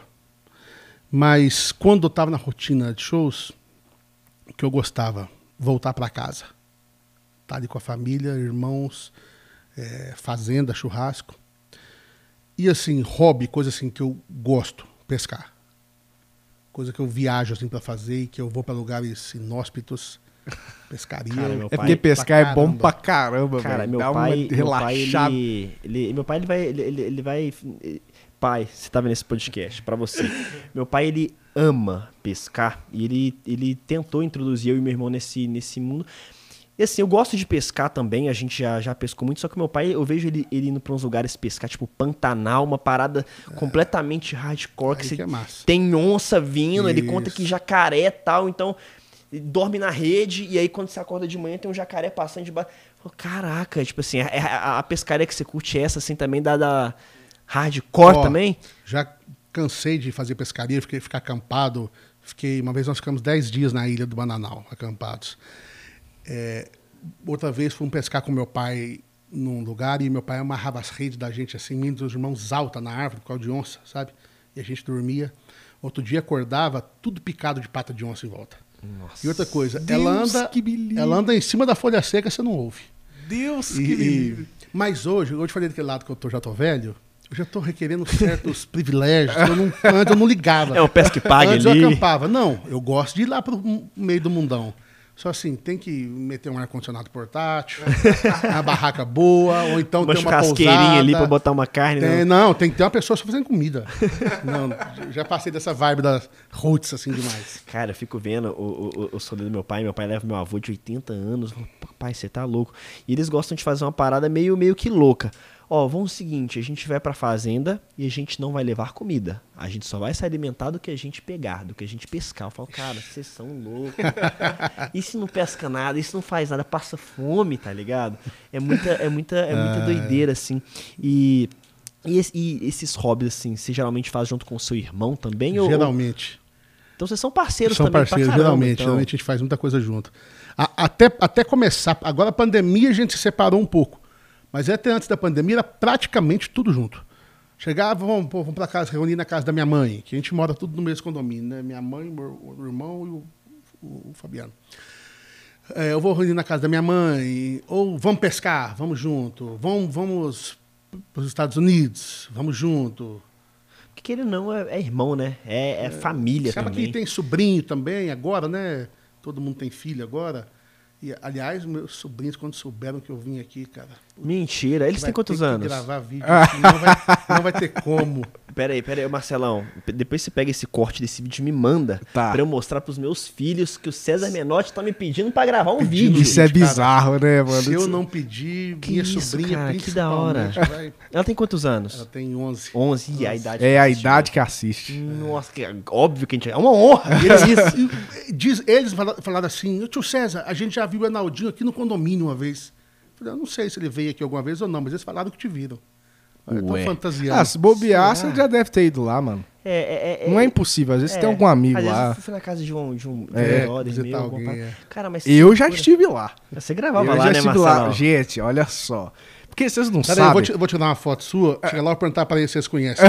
Mas quando eu tava na rotina de shows, o que eu gostava, voltar para casa. Tá ali com a família, irmãos, é, fazenda, churrasco. E assim, hobby, coisa assim que eu gosto, pescar. Coisa que eu viajo assim para fazer e que eu vou para lugares inóspitos, pescaria. Cara, meu É pai- porque pescar pra é bom caramba. pra caramba, Cara, velho. meu Dá pai, uma meu pai relaxada. ele, ele- meu pai ele vai, ele, ele- ele vai, pai, você tá vendo esse podcast pra você. Meu pai ele ama pescar e ele, ele tentou introduzir eu e meu irmão nesse, nesse mundo. E assim, eu gosto de pescar também, a gente já, já pescou muito, só que meu pai, eu vejo ele, ele indo pra uns lugares pescar, tipo Pantanal, uma parada é. completamente hardcore, que, você que é massa. Tem onça vindo, Isso. ele conta que jacaré e tal, então dorme na rede, e aí quando você acorda de manhã tem um jacaré passando de baixo. Caraca, tipo assim, a, a, a pescaria que você curte é essa, assim, também da, da hardcore Ó, também? Já cansei de fazer pescaria, fiquei ficar acampado, fiquei, uma vez nós ficamos dez dias na ilha do Bananal, acampados. É, outra vez fomos pescar com meu pai num lugar e meu pai amarrava as redes da gente assim, indo os irmãos alta na árvore por causa de onça, sabe? E a gente dormia. Outro dia acordava tudo picado de pata de onça em volta. Nossa. E outra coisa, Deus, ela anda, que ela anda em cima da folha seca, você não ouve. Deus e, que me livre. Mas hoje, hoje eu falei daquele lado que eu tô, já tô velho, eu já tô requerendo certos privilégios que eu não, antes eu não ligava. É o pesca que paga antes ali. eu acampava. Não, eu gosto de ir lá pro meio do mundão. Só assim, tem que meter um ar-condicionado portátil, uma barraca boa, ou então uma ter uma churrasqueirinha ali pra pousada. botar uma carne. Tem, não. não, tem que ter uma pessoa só fazendo comida. Não, já passei dessa vibe das roots, assim, demais. Cara, eu fico vendo o, o, o sonho do meu pai. Meu pai leva meu avô de oitenta anos. Pai, você tá louco. E eles gostam de fazer uma parada meio, meio que louca. Ó, vamos o seguinte, a gente vai pra fazenda e a gente não vai levar comida. A gente só vai se alimentar do que a gente pegar, do que a gente pescar. Eu falo, cara, vocês são loucos. E se não pesca nada, e se não faz nada, passa fome, tá ligado? É muita, é muita, é muita doideira, assim. E, e, e esses hobbies, assim, você geralmente faz junto com o seu irmão também? Geralmente. Ou... Então vocês são parceiros são também parceiros, pra caramba, geralmente. Então. Geralmente a gente faz muita coisa junto. A, até, até começar, agora a pandemia a gente se separou um pouco. Mas até antes da pandemia era praticamente tudo junto. Chegava, vamos, pô, vamos para casa, reunir na casa da minha mãe, que a gente mora tudo no mesmo condomínio, né? Minha mãe, meu irmão e o, o, o Fabiano. É, eu vou reunir na casa da minha mãe, ou vamos pescar, vamos junto, vamos, vamos para os Estados Unidos, vamos junto. Porque ele não é, é irmão, né? É, é, é família sabe também. Que tem sobrinho também agora, né? Todo mundo tem filho agora. E, aliás, meus sobrinhos, quando souberam que eu vim aqui, cara... Mentira. Eles têm quantos anos? Vai ter que gravar vídeo, assim, não, vai, não vai ter como. Pera aí, pera aí, Marcelão. Depois você pega esse corte desse vídeo e me manda tá. pra eu mostrar pros meus filhos que o César Menotti tá me pedindo pra gravar um Pedindo, vídeo. Isso é gente, cara, bizarro, né, mano? Se eu não pedir, Que minha isso, sobrinha, cara, que da hora. principalmente, vai... Ela tem quantos anos? Ela tem onze. onze. E a idade É a assiste, idade que assiste. né? Nossa, que, óbvio que a gente... É uma honra. E eles, e, diz, eles falaram assim, tio César, a gente já viu o Enaldinho aqui no condomínio uma vez. Eu falei, eu não sei se ele veio aqui alguma vez ou não, mas eles falaram que te viram. Eu tô Ué. fantasiando. Ah, se bobear, Será? você já deve ter ido lá, mano. É, é, é, Não é impossível, às vezes é, tem algum amigo às lá. vezes eu fui na casa de um, de um, de um É, brother visitar meu, alguma alguém, parada. é. Cara, mas Eu já loucura. estive lá. Você gravava Eu lá, já né, estive Marcelão? lá. Gente, olha só. Porque vocês não Peraí, eu vou, sabem. te, eu vou tirar uma foto sua, chega lá e perguntar para eles se vocês conhecem.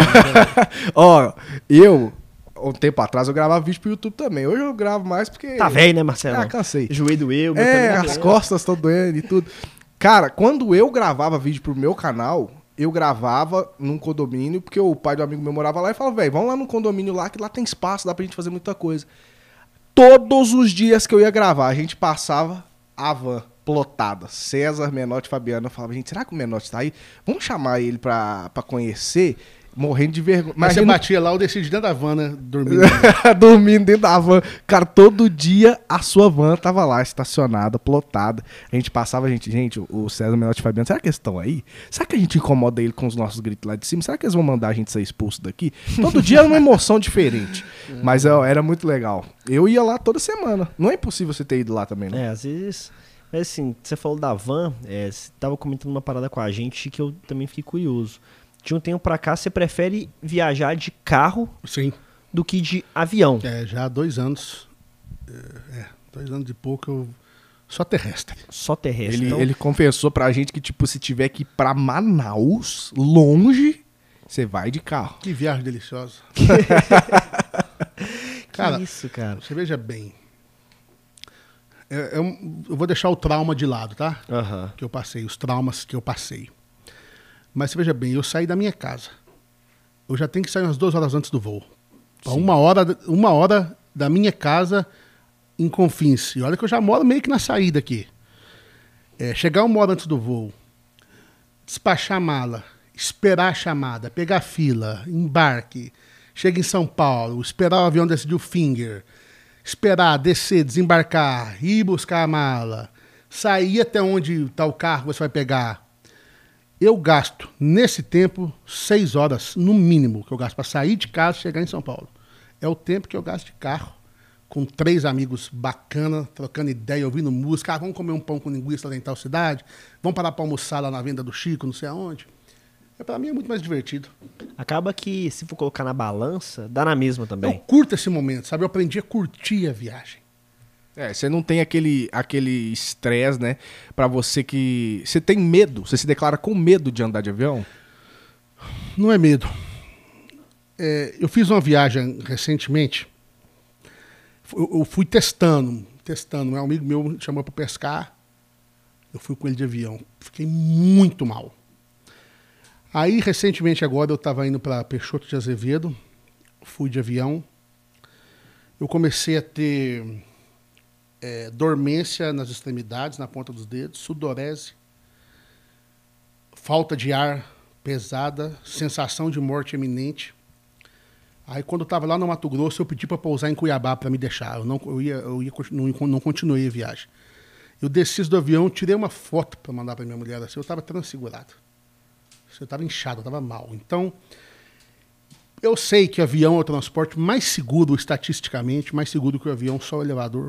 Ó, eu, um tempo atrás, eu gravava vídeo pro YouTube também. Hoje eu gravo mais porque... Tá velho, né, Marcelo? Ah, cansei. Joelho doeu, meu É, também as doeu. costas estão doendo e tudo. Cara, quando eu gravava vídeo pro meu canal, eu gravava num condomínio, porque o pai do amigo meu morava lá e falava, velho, vamos lá no condomínio lá, que lá tem espaço, dá pra gente fazer muita coisa. Todos os dias que eu ia gravar, a gente passava a van plotada. César, Menotti, Fabiano. Eu falava, gente, será que o Menotti tá aí? Vamos chamar ele pra, pra conhecer? Morrendo de vergonha. Mas você Imagina- batia lá, eu desci de dentro da van, né? Dormindo. dormindo dentro da van. Cara, todo dia a sua van tava lá, estacionada, plotada. A gente passava, a gente, gente, o César Menotti e Fabiano, será que eles estão aí? Será que a gente incomoda ele com os nossos gritos lá de cima? Será que eles vão mandar a gente ser expulso daqui? Todo dia era uma emoção diferente. Mas ó, era muito legal. Eu ia lá toda semana. Não é impossível você ter ido lá também, né? É, às vezes... Mas assim, você falou da van, é, você tava comentando uma parada com a gente que eu também fiquei curioso. De um tempo pra cá, você prefere viajar de carro Sim. do que de avião? É, já há dois anos. É, é, dois anos e pouco eu. Só terrestre. Só terrestre. Ele, então, ele confessou pra gente que, tipo, se tiver que ir pra Manaus, longe, você vai de carro. Que viagem deliciosa. que Cara, isso, cara? Você veja bem. É, é um- eu vou deixar o trauma de lado, tá? Aham. Que eu passei, os traumas que eu passei. Mas você veja bem, eu saí da minha casa. Eu já tenho que sair umas duas horas antes do voo. Pra Uma hora, uma hora da minha casa em Confins. E olha que eu já moro meio que na saída aqui. É, chegar uma hora antes do voo, despachar a mala, esperar a chamada, pegar fila, embarque, chega em São Paulo, esperar o avião decidir o finger, esperar, descer, desembarcar, ir buscar a mala, sair até onde está o carro que você vai pegar. Eu gasto, nesse tempo, seis horas, no mínimo, que eu gasto para sair de casa e chegar em São Paulo. É o tempo que eu gasto de carro, com três amigos bacana, trocando ideia, ouvindo música. Ah, vamos comer um pão com linguiça lá em tal cidade, vamos parar para almoçar lá na venda do Chico, não sei aonde. É, para mim é muito mais divertido. Acaba que, se for colocar na balança, dá na mesma também. Eu curto esse momento, sabe? Eu aprendi a curtir a viagem. É, você não tem aquele aquele estresse, né? Pra você que... Você tem medo? Você se declara com medo de andar de avião? Não é medo. É, eu fiz uma viagem recentemente. Eu, eu fui testando, testando. Um amigo meu me chamou para pescar. Eu fui com ele de avião. Fiquei muito mal. Aí, recentemente, agora, eu estava indo para Peixoto de Azevedo. Fui de avião. Eu comecei a ter... É, dormência nas extremidades, na ponta dos dedos, sudorese, falta de ar pesada, sensação de morte iminente. Aí, quando eu estava lá no Mato Grosso, eu pedi para pousar em Cuiabá para me deixar. Eu, não, eu, ia, eu ia, não, não continuei a viagem. Eu desci do avião, tirei uma foto para mandar para minha mulher. Assim, eu estava transfigurado. Eu estava inchado, eu estava mal. Então, eu sei que avião é o transporte mais seguro, estatisticamente, mais seguro que o avião, só o elevador.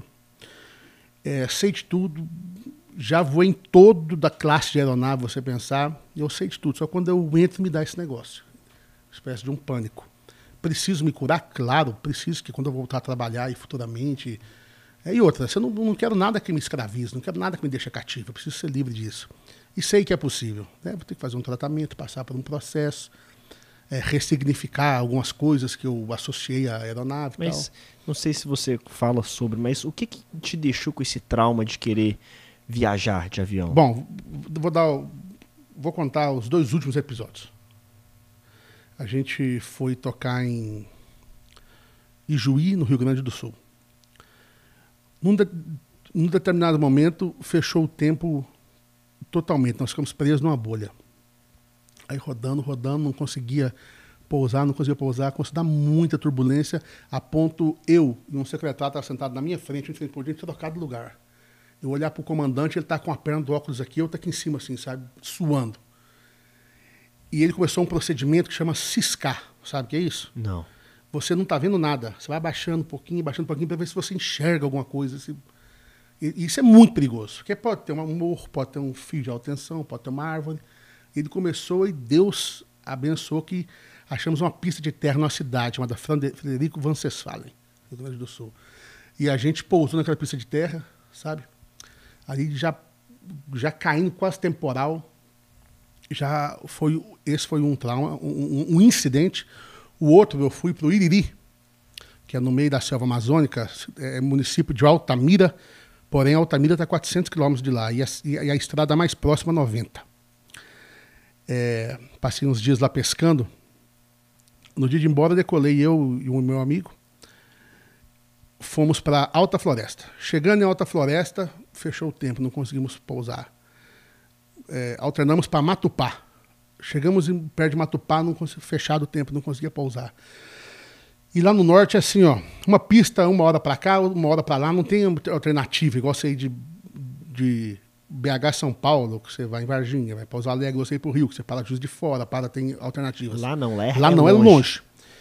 É, sei de tudo, já vou em todo da classe de aeronave, você pensar, eu sei de tudo, só quando eu entro me dá esse negócio, uma espécie de um pânico. Preciso me curar? Claro, preciso que quando eu voltar a trabalhar e futuramente... É, e outra, eu não, não quero nada que me escravize, não quero nada que me deixe cativo, eu preciso ser livre disso. E sei que é possível, né? Vou ter que fazer um tratamento, passar por um processo, é, ressignificar algumas coisas que eu associei à aeronave e Mas, tal. não sei se você fala sobre, mas o que, que te deixou com esse trauma de querer viajar de avião? Bom, vou, dar, vou contar os dois últimos episódios. A gente foi tocar em Ijuí, no Rio Grande do Sul. Num, de, num determinado momento, fechou o tempo totalmente. Nós ficamos presos numa bolha. Aí rodando, rodando, não conseguia pousar, não conseguia pousar, conseguia dar muita turbulência, a ponto eu e um secretário estava sentado na minha frente, a gente podia trocar de lugar. Eu olhar para o comandante, ele está com a perna do óculos aqui, eu estou aqui em cima, assim, sabe, suando. E ele começou um procedimento que chama ciscar, sabe o que é isso? Não. Você não está vendo nada, você vai abaixando um pouquinho, abaixando um pouquinho para ver se você enxerga alguma coisa. Se... E isso é muito perigoso, porque pode ter um morro, pode ter um fio de alta tensão, pode ter uma árvore. Ele começou e Deus abençoou que achamos uma pista de terra numa cidade chamada Frederico Venceswalen, Rio Grande do Sul. E a gente pousou naquela pista de terra, sabe? Ali já, já caindo quase temporal. Já foi, esse foi um trauma, um, um, um incidente. O outro, eu fui para o Iriri, que é no meio da selva amazônica, é município de Altamira, porém Altamira está a quatrocentos quilômetros de lá, e a, e a estrada mais próxima, noventa. É, passei uns dias lá pescando. No dia de ir embora, decolei eu e o meu amigo. Fomos para Alta Floresta. Chegando em Alta Floresta, fechou o tempo, não conseguimos pousar. É, alternamos para Matupá. Chegamos em, perto de Matupá, não consegui, fechado o tempo, não conseguia pousar. E lá no norte é assim, ó, uma pista uma hora para cá, uma hora para lá, não tem alternativa, igual você ir de, de B H São Paulo, que você vai em Varginha, vai para Pouso Alegre, você ir para o Rio, que você para Juiz de Fora, para, tem alternativas. Lá não, lá é Lá é não, longe. é longe.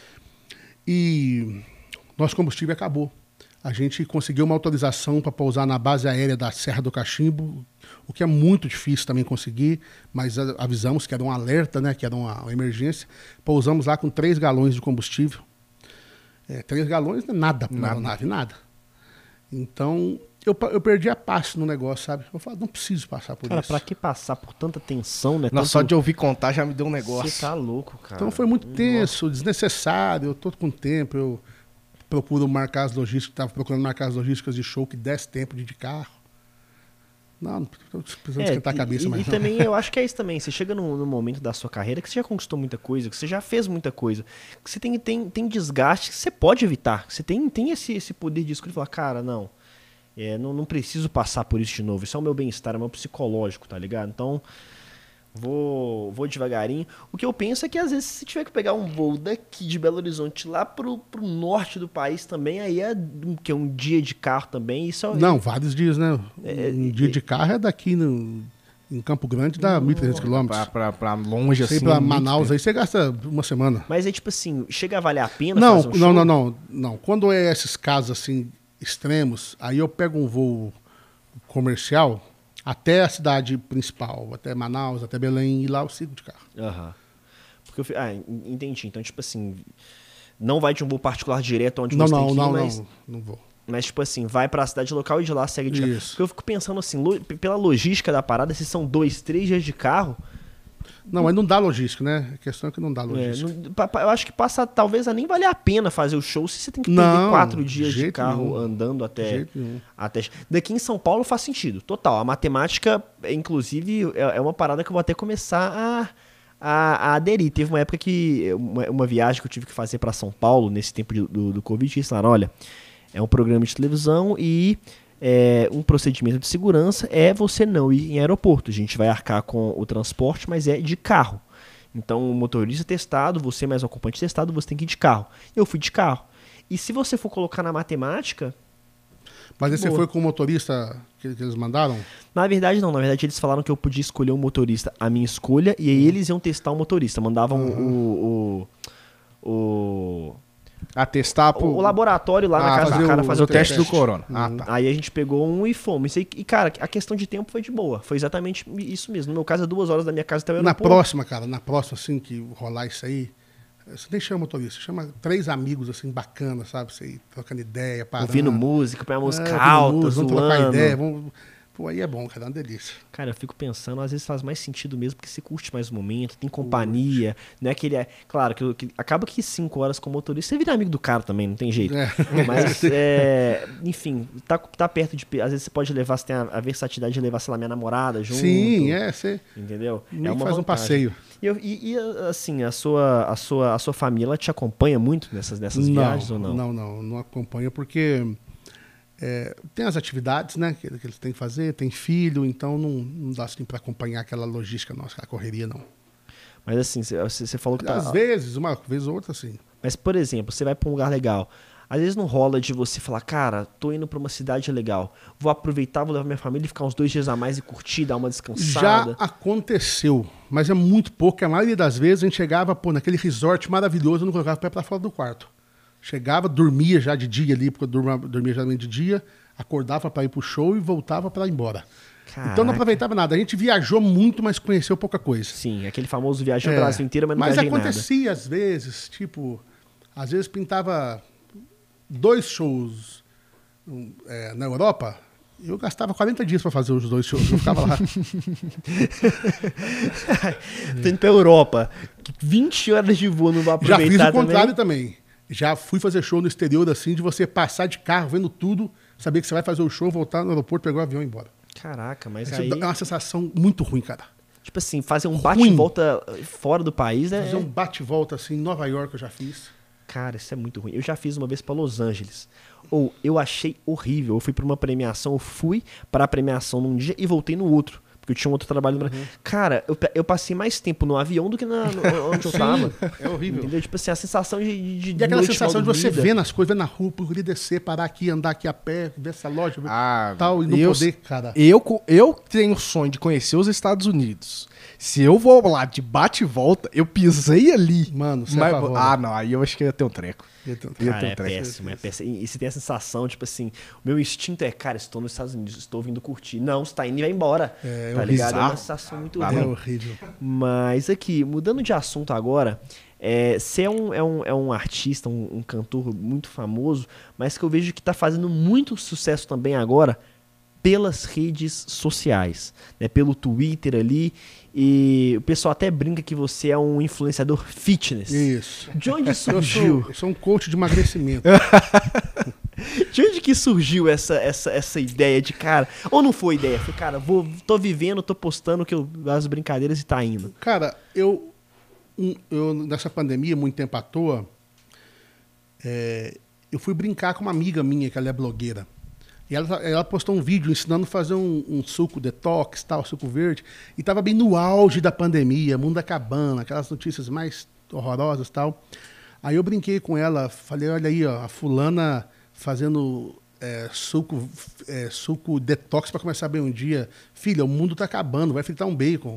E nosso combustível acabou. A gente conseguiu uma autorização para pousar na base aérea da Serra do Cachimbo, o que é muito difícil também conseguir, mas avisamos que era um alerta, né, que era uma, uma emergência. Pousamos lá com três galões de combustível. É, três galões não é nada para uma nave, nada. Então, eu, eu perdi a paz no negócio, sabe? Eu falei, não preciso passar por Cara, isso. pra que passar por tanta tensão, né? Não, Tanto... só de ouvir contar já me deu um negócio. Você tá louco, cara. Então foi muito tenso, desnecessário, eu tô com tempo, eu procuro marcar as logísticas, estava procurando marcar as logísticas de show que desse tempo de, de carro. Não, não precisamos É, esquentar a cabeça e, mais. e também eu acho que é isso também. Você chega num, num momento da sua carreira que você já conquistou muita coisa, que você já fez muita coisa, que você tem, tem, tem desgaste que você pode evitar. Que você tem, tem esse, esse poder de escolha e falar, cara, não, é, não, não preciso passar por isso de novo. Isso é o meu bem-estar, é o meu psicológico, tá ligado? Então, Vou, vou devagarinho. O que eu penso é que às vezes se tiver que pegar um voo daqui de Belo Horizonte lá pro, pro norte do país também, aí é um, que é um dia de carro também. Isso é, Não, vários dias, né? É, um é, dia é, de carro é daqui no, em Campo Grande, dá mil e trezentos quilômetros. Pra, pra, pra longe Sei assim. pra muito Manaus tempo. aí você gasta uma semana. Mas é tipo assim, chega a valer a pena Não, fazer um não, show? não, não, não. Quando é esses casos assim extremos, aí eu pego um voo comercial até a cidade principal, até Manaus, até Belém, e lá eu sigo de carro. Aham. Porque eu, fi- ah, en- entendi. Então, tipo assim, não vai de um voo particular direto onde Não, você não, tem que ir, não, mas, não, não vou. mas, tipo assim, vai pra cidade local e de lá segue de carro. Isso. Porque eu fico pensando assim, lo- pela logística da parada, se são dois, três dias de carro, Não, mas não dá logística, né? A questão é que não dá é, logística. não- pa- pa- eu acho que passa talvez a nem valer a pena fazer o show se você tem que Não, perder quatro de dias de jeito carro nenhum. andando De até, jeito nenhum. até. Daqui em São Paulo faz sentido, total. A matemática, inclusive, é é uma parada que eu vou até começar a, a, a aderir. Teve uma época que, uma, uma viagem que eu tive que fazer para São Paulo, nesse tempo de- do, do Covid, que eles falaram, olha, é um programa de televisão e é, um procedimento de segurança é você não ir em aeroporto. A gente vai arcar com o transporte, mas é de carro. Então, o motorista testado, você mais o acompanhante testado, você tem que ir de carro. Eu fui de carro. E se você for colocar na matemática, Mas aí você Boa. foi com o motorista que, que eles mandaram? na verdade não. Na verdade, eles falaram que eu podia escolher um motorista, a minha escolha, e aí eles iam testar o motorista. Mandavam o, o, o, Atestar o, pro... o laboratório lá na Ah, casa fazer do cara o- fazer o o teste teste. do corona. Ah, Uhum. tá. Aí a gente pegou um e fomos. E, e, cara, a questão de tempo foi de boa. Foi exatamente isso mesmo. No meu caso, é duas horas da minha casa até o Na aeroporto. próxima, cara, na próxima, assim, que rolar isso aí, você nem chama motorista, chama três amigos, assim, bacanas, sabe? Você ir trocando ideia, parando. Ouvindo música, põe a música É, ouvindo alta, música, vamos trocar zoando. ideia, vamos... Pô, aí é bom, cara, é uma delícia. Cara, eu fico pensando, às vezes faz mais sentido mesmo, porque você curte mais o momento, tem companhia, não é aquele... É, claro, que, que acaba que cinco horas com o motorista, você vira amigo do cara também, não tem jeito. É. Mas, é, enfim, tá, tá perto de... Às vezes você pode levar, você tem a, a versatilidade de levar, sei lá, minha namorada junto. Sim, é, você Entendeu? meio é que uma faz um vantagem. passeio. E, eu- e- e, assim, a sua, a, sua, a sua família, ela te acompanha muito nessas, nessas viagens ou não? Não, não, não acompanha, porque é, tem as atividades, né, que, que eles têm que fazer, tem filho, então não, não dá assim para acompanhar aquela logística nossa, aquela correria, não. Mas assim, você, você falou que tá... Às vezes, uma vez ou outra, sim. Mas, por exemplo, você vai pra um lugar legal. Às vezes não rola de você falar, cara, tô indo pra uma cidade legal. Vou aproveitar, vou levar minha família e ficar uns dois dias a mais e curtir, dar uma descansada. Já aconteceu, mas é muito pouco. A maioria das vezes a gente chegava, pô, naquele resort maravilhoso, eu não colocava o pé para fora do quarto. Chegava, dormia já de dia ali, porque eu dormia, dormia geralmente de dia, acordava para ir pro show e voltava para ir embora. Caraca. Então não aproveitava nada. A gente viajou muito, mas conheceu pouca coisa. Sim, aquele famoso viajou É, o Brasil inteiro, mas não mas viajei nada. acontecia às vezes, tipo, às vezes pintava dois shows um, é, na Europa, eu gastava quarenta dias para fazer os dois shows, eu ficava lá. Tô indo pra Europa, vinte horas de voo, não vou Já aproveitar fiz o também. contrário também. Já fui fazer show no exterior, assim, de você passar de carro, vendo tudo, saber que você vai fazer o show, voltar no aeroporto, pegar o avião e ir embora. Caraca, mas Isso aí, é uma sensação muito ruim, cara. tipo assim, fazer um Ruim. bate-volta fora do país, né? Fazer um bate-volta, assim, em Nova York eu já fiz. Cara, isso é muito ruim. Eu já fiz uma vez pra Los Angeles. Ou eu achei horrível. Eu fui pra uma premiação, eu fui pra premiação num dia e voltei no outro. Porque eu tinha um outro trabalho no Brasil. Cara, eu, pe- eu passei mais tempo no avião do que na, no- onde eu tava. É horrível. Entendeu? Tipo assim, a sensação de, de E aquela noite sensação mal de você dormida. ver nas coisas, ver na rua, poder descer, parar aqui, andar aqui a pé, ver essa loja, ver Ah, tal, e não eu- poder, cara. Eu, co- eu tenho o sonho de conhecer os Estados Unidos. Se eu vou lá de bate e volta, eu pisei ali. Mano, você Mas- apavora. Ah, não, aí eu acho que ia ter um treco. Eu tenho- ia Cara, ter um é treco. péssimo, é péssimo. E, e você tem a sensação, tipo assim, o meu instinto é, cara, estou nos Estados Unidos, estou vindo curtir. Não, você tá indo e vai embora. É, tá é ligado? É uma bizarro. sensação muito Ah, ruim. É horrível. Mas aqui, mudando de assunto agora, é, você é um, é, um, é um artista, um, um cantor muito famoso, mas que eu vejo que tá fazendo muito sucesso também agora pelas redes sociais, né? Pelo Twitter ali. E o pessoal até brinca que você é um influenciador fitness. Isso. De onde Eu surgiu? sou, eu sou um coach de emagrecimento. De onde que surgiu essa, essa, essa ideia de, cara... Ou não foi ideia? Foi, cara, vou, tô vivendo, tô postando que eu, as brincadeiras e tá indo. Cara, eu, um, eu nessa pandemia, muito tempo à toa, é, eu fui brincar com uma amiga minha, que ela é blogueira. E ela, ela postou um vídeo ensinando a fazer um, um suco detox, tal, suco verde. E tava bem no auge da pandemia, mundo acabando, aquelas notícias mais horrorosas e tal. Aí eu brinquei com ela, falei, olha aí, ó, a fulana fazendo é, suco, é, suco detox para começar bem um dia. Filha, o mundo tá acabando, vai fritar um bacon.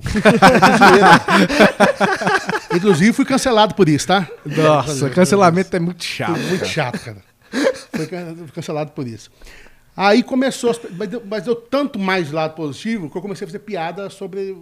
Inclusive, fui cancelado por isso, tá? Nossa, cancelamento é muito chato. Foi muito chato, cara. Fui cancelado por isso. Aí começou, mas deu, mas deu tanto mais lado positivo que eu comecei a fazer piada sobre...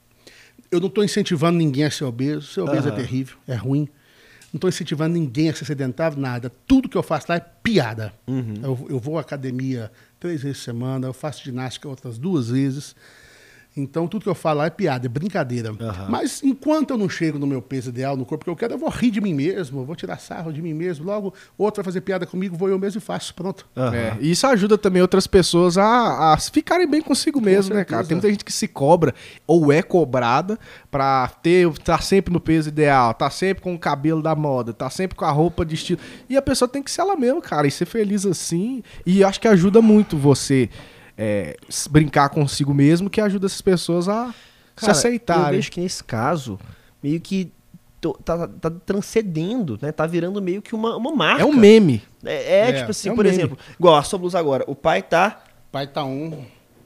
Eu não estou incentivando ninguém a ser obeso. Ser obeso uhum. é terrível, é ruim. Não estou incentivando ninguém a ser sedentário, nada. Tudo que eu faço lá é piada. Uhum. Eu, eu vou à academia três vezes por semana, eu faço ginástica outras duas vezes. Então, tudo que eu falo lá é piada, é brincadeira. Uhum. Mas enquanto eu não chego no meu peso ideal, no corpo que eu quero, eu vou rir de mim mesmo, eu vou tirar sarro de mim mesmo. Logo, outro vai fazer piada comigo, vou eu mesmo e faço. Pronto. Uhum. É, e isso ajuda também outras pessoas a, a ficarem bem consigo mesmo, Com né, cara? Tem muita gente que se cobra, ou é cobrada, pra ter, tá sempre no peso ideal, tá sempre com o cabelo da moda, tá sempre com a roupa de estilo. E a pessoa tem que ser ela mesma, cara, e ser feliz assim. E acho que ajuda muito você... É, brincar consigo mesmo, que ajuda essas pessoas a Cara, se aceitarem. Eu vejo que nesse caso, meio que tô, tá, tá transcendendo, né? Tá virando meio que uma, uma marca. É um meme. É, é, é tipo assim, é um por meme. exemplo, igual a sua blusa agora, o pai tá... O pai tá um...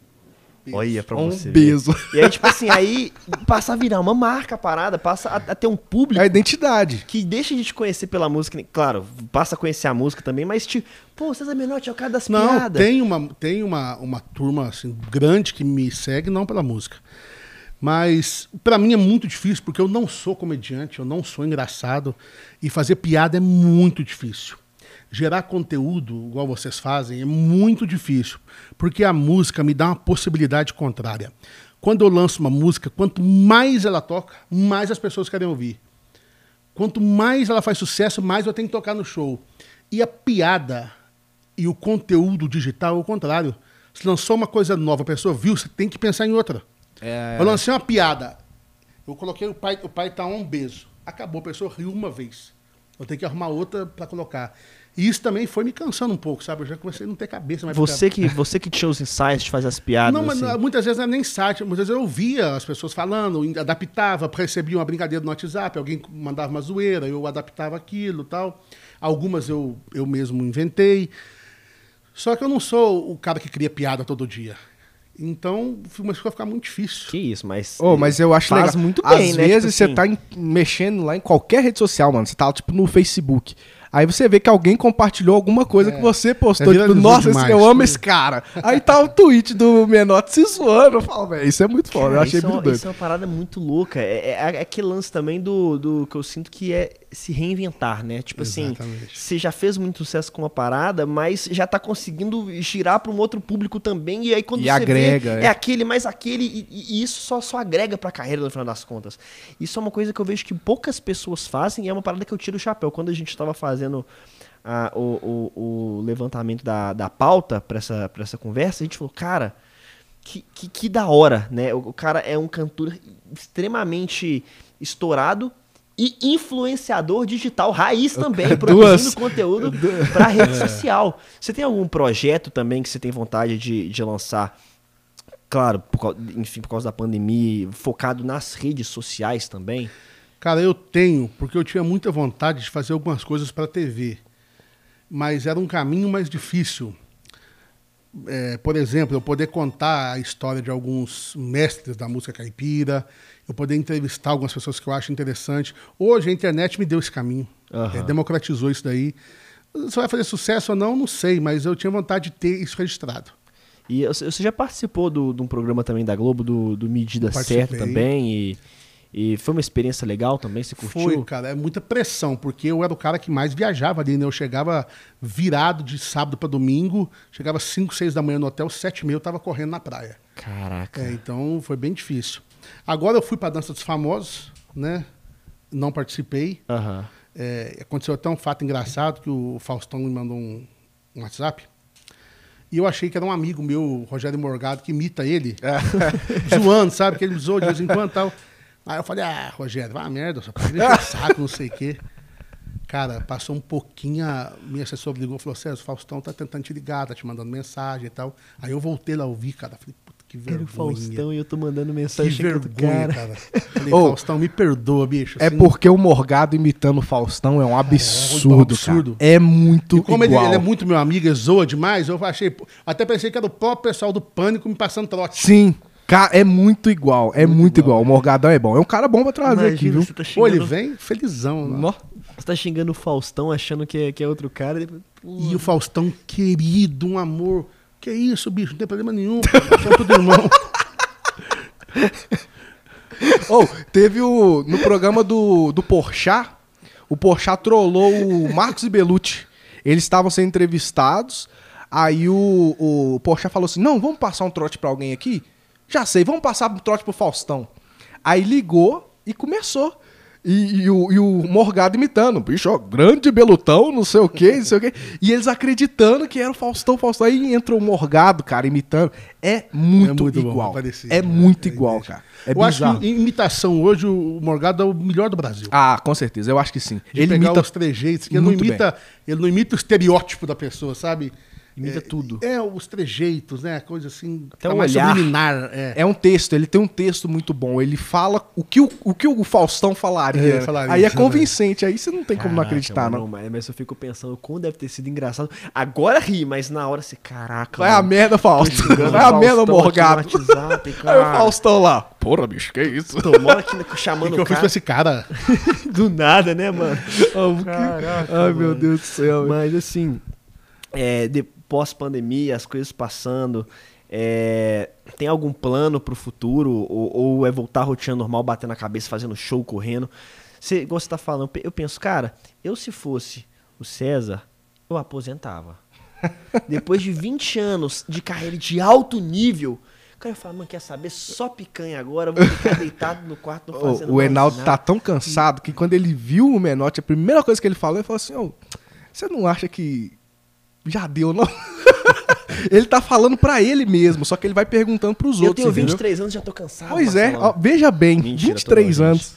Olha pra um você beso. ver. E aí, tipo assim, aí passa a virar uma marca a parada, passa a, a ter um público... A identidade. Que deixa de te conhecer pela música, claro, passa a conhecer a música também, mas tipo, pô, César Menotti é o cara das não, piadas. Tem uma, tem uma, uma turma assim, grande que me segue, não pela música. Mas pra mim é muito difícil, porque eu não sou comediante, eu não sou engraçado, e fazer piada é muito difícil. Gerar conteúdo, igual vocês fazem, é muito difícil, porque a música me dá uma possibilidade contrária. Quando eu lanço uma música, quanto mais ela toca, mais as pessoas querem ouvir. Quanto mais ela faz sucesso, mais eu tenho que tocar no show. E a piada e o conteúdo digital é o contrário. Se lançou uma coisa nova, a pessoa viu, você tem que pensar em outra. É... Eu lancei uma piada, eu coloquei o pai, o pai tá um beijo. Acabou, a pessoa riu uma vez. Eu tenho que arrumar outra para colocar. E isso também foi me cansando um pouco, sabe? Eu já comecei a não ter cabeça mais. Você que, você que tinha os insights de fazer as piadas. Não, mas assim. muitas vezes não era nem site. Muitas vezes eu ouvia as pessoas falando, adaptava, recebia uma brincadeira no WhatsApp, alguém mandava uma zoeira, eu adaptava aquilo e tal. Algumas eu, eu mesmo inventei. Só que eu não sou o cara que cria piada todo dia. Então, começou a ficar muito difícil. Que isso, mas... Oh, mas eu acho faz legal. muito bem, Às né? vezes tipo você assim... tá em, mexendo lá em qualquer rede social, mano. Você tá, tipo, no Facebook. Aí você vê que alguém compartilhou alguma coisa é. que você postou. É, tipo, nossa, demais, eu amo esse cara. Aí tá o tweet do Menotti se zoando. Eu falo, velho, isso é muito foda. Eu achei isso muito é, doido. Isso é uma parada muito louca. É, é, é aquele lance também do, do que eu sinto que é se reinventar, né? Tipo Exatamente. assim, você já fez muito sucesso com uma parada, mas já tá conseguindo girar pra um outro público também. E aí quando e você agrega, vê, é. é aquele mais aquele. E, e isso só, só agrega pra carreira no final das contas. Isso é uma coisa que eu vejo que poucas pessoas fazem e é uma parada que eu tiro o chapéu. Quando a gente tava fazendo... A, o, o, o levantamento da, da pauta para essa, pra essa conversa, a gente falou, cara, que, que, que da hora, né? O, o cara é um cantor extremamente estourado e influenciador digital, raiz também, produzindo conteúdo para rede é. social. Você tem algum projeto também que você tem vontade de, de lançar? Claro, por, enfim, por causa da pandemia, focado nas redes sociais também? Cara, eu tenho, porque eu tinha muita vontade de fazer algumas coisas para a T V. Mas era um caminho mais difícil. É, por exemplo, eu poder contar a história de alguns mestres da música caipira, eu poder entrevistar algumas pessoas que eu acho interessante. Hoje a internet me deu esse caminho, uhum. é, democratizou isso daí. Se vai fazer sucesso ou não, não sei, mas eu tinha vontade de ter isso registrado. E você já participou do, de um programa também da Globo, do, do Medida Certa também, e... E foi uma experiência legal também? Você curtiu? Foi, cara. É muita pressão, porque eu era o cara que mais viajava ali, né? Eu chegava virado de sábado para domingo, chegava cinco, seis da manhã no hotel, sete e meia eu tava correndo na praia. Caraca. É, então foi bem difícil. Agora eu fui pra Dança dos Famosos, né? Não participei. Uhum. É, aconteceu até um fato engraçado que o Faustão me mandou um, um WhatsApp. E eu achei que era um amigo meu, o Rogério Morgado, que imita ele, zoando, sabe? Que ele me zoou de vez em quando e tal. Aí eu falei, ah, Rogério, vai a merda, só pode deixar saco, não sei o quê. Cara, passou um pouquinho, a minha assessora ligou e falou, César, o Faustão tá tentando te ligar, tá te mandando mensagem e tal. Aí eu voltei lá a ouvir, cara, falei, puta, que vergonha. Era o Faustão e eu tô mandando Que mensagem vergonha, do cara. cara. Falei, Ô, Faustão, me perdoa, bicho. É assim, porque o Morgado imitando o Faustão é um absurdo, é um absurdo. cara. É muito E como ele, igual. ele é muito meu amigo, ele zoa demais, eu achei. Até pensei que era o próprio pessoal do Pânico me passando trote. Sim, cara, é muito igual. É muito, Muito igual. igual. O Morgadão é bom. É um cara bom pra trazer aqui, Imagina, viu? você tá Pô, ele xingando, vem felizão. Né? Nó. você tá xingando o Faustão achando que é, que é outro cara. Depois, pô, E o Faustão, querido, um amor. Que isso, bicho, não tem problema nenhum. Pô, são tudo irmão. Ou, teve o. No programa do, do Porchat, o Porchat trollou o Marcos e Belucci. Eles estavam sendo entrevistados. Aí o, o Porchat falou assim: não, vamos passar um trote pra alguém aqui? Já sei, vamos passar um trote pro Faustão. Aí ligou e começou. E, e o, e o Morgado imitando, bicho, ó, grande belutão, não sei o quê, não sei o quê. E eles acreditando que era o Faustão, Faustão. Aí entra o Morgado, cara, imitando. É muito, É muito bom, igual. parecido, é né? muito É igual, idêntico. cara. É eu acho bizarro. que em imitação hoje o Morgado é o melhor do Brasil. Ah, com certeza, eu acho que sim. De Ele pegar imita os trejeitos, que ele não, muito imita, ele não imita o estereótipo da pessoa, sabe? imita é, tudo. É, os trejeitos, né? Coisa assim. Até tá o mais olhar. subliminar. É. É um texto, ele tem um texto muito bom. Ele fala o que o, o, que o Faustão falaria. É, falaria, aí é né? convincente, aí você não tem como não Caraca, acreditar, mano, não. Mas, mas eu fico pensando como deve ter sido engraçado. Agora ri, mas na hora você, caraca. Vai a mano, merda, Fausto. xingando Vai a o merda, Faustão aqui Morgado. no WhatsApp, Aí o cara. Faustão lá. Porra, bicho, que isso? Tomou aqui né, O chamando que eu o fiz cara com esse cara? do nada, né, mano? Caraca, Ai, meu mano. Deus do céu. Mas assim, é, de, pós-pandemia, as coisas passando, é, tem algum plano pro futuro? Ou, ou é voltar à rotina normal, batendo a cabeça, fazendo show, correndo? Você, igual você tá falando, eu penso, cara, eu se fosse o César, eu aposentava. Depois de vinte anos de carreira de alto nível, o cara fala, mano, quer saber? Só picanha agora, vou ficar deitado no quarto não fazendo O, o Enaldo mais tá nada. tão cansado que quando ele viu o Menotti, a primeira coisa que ele falou, ele falou assim, ô, você não acha que já deu, não? Ele tá falando pra ele mesmo, só que ele vai perguntando pros Eu outros, tenho vinte e entendeu? três anos e já tô cansado. Pois é, Marcelão. ó, veja bem, Mentira, vinte e três tô não, anos.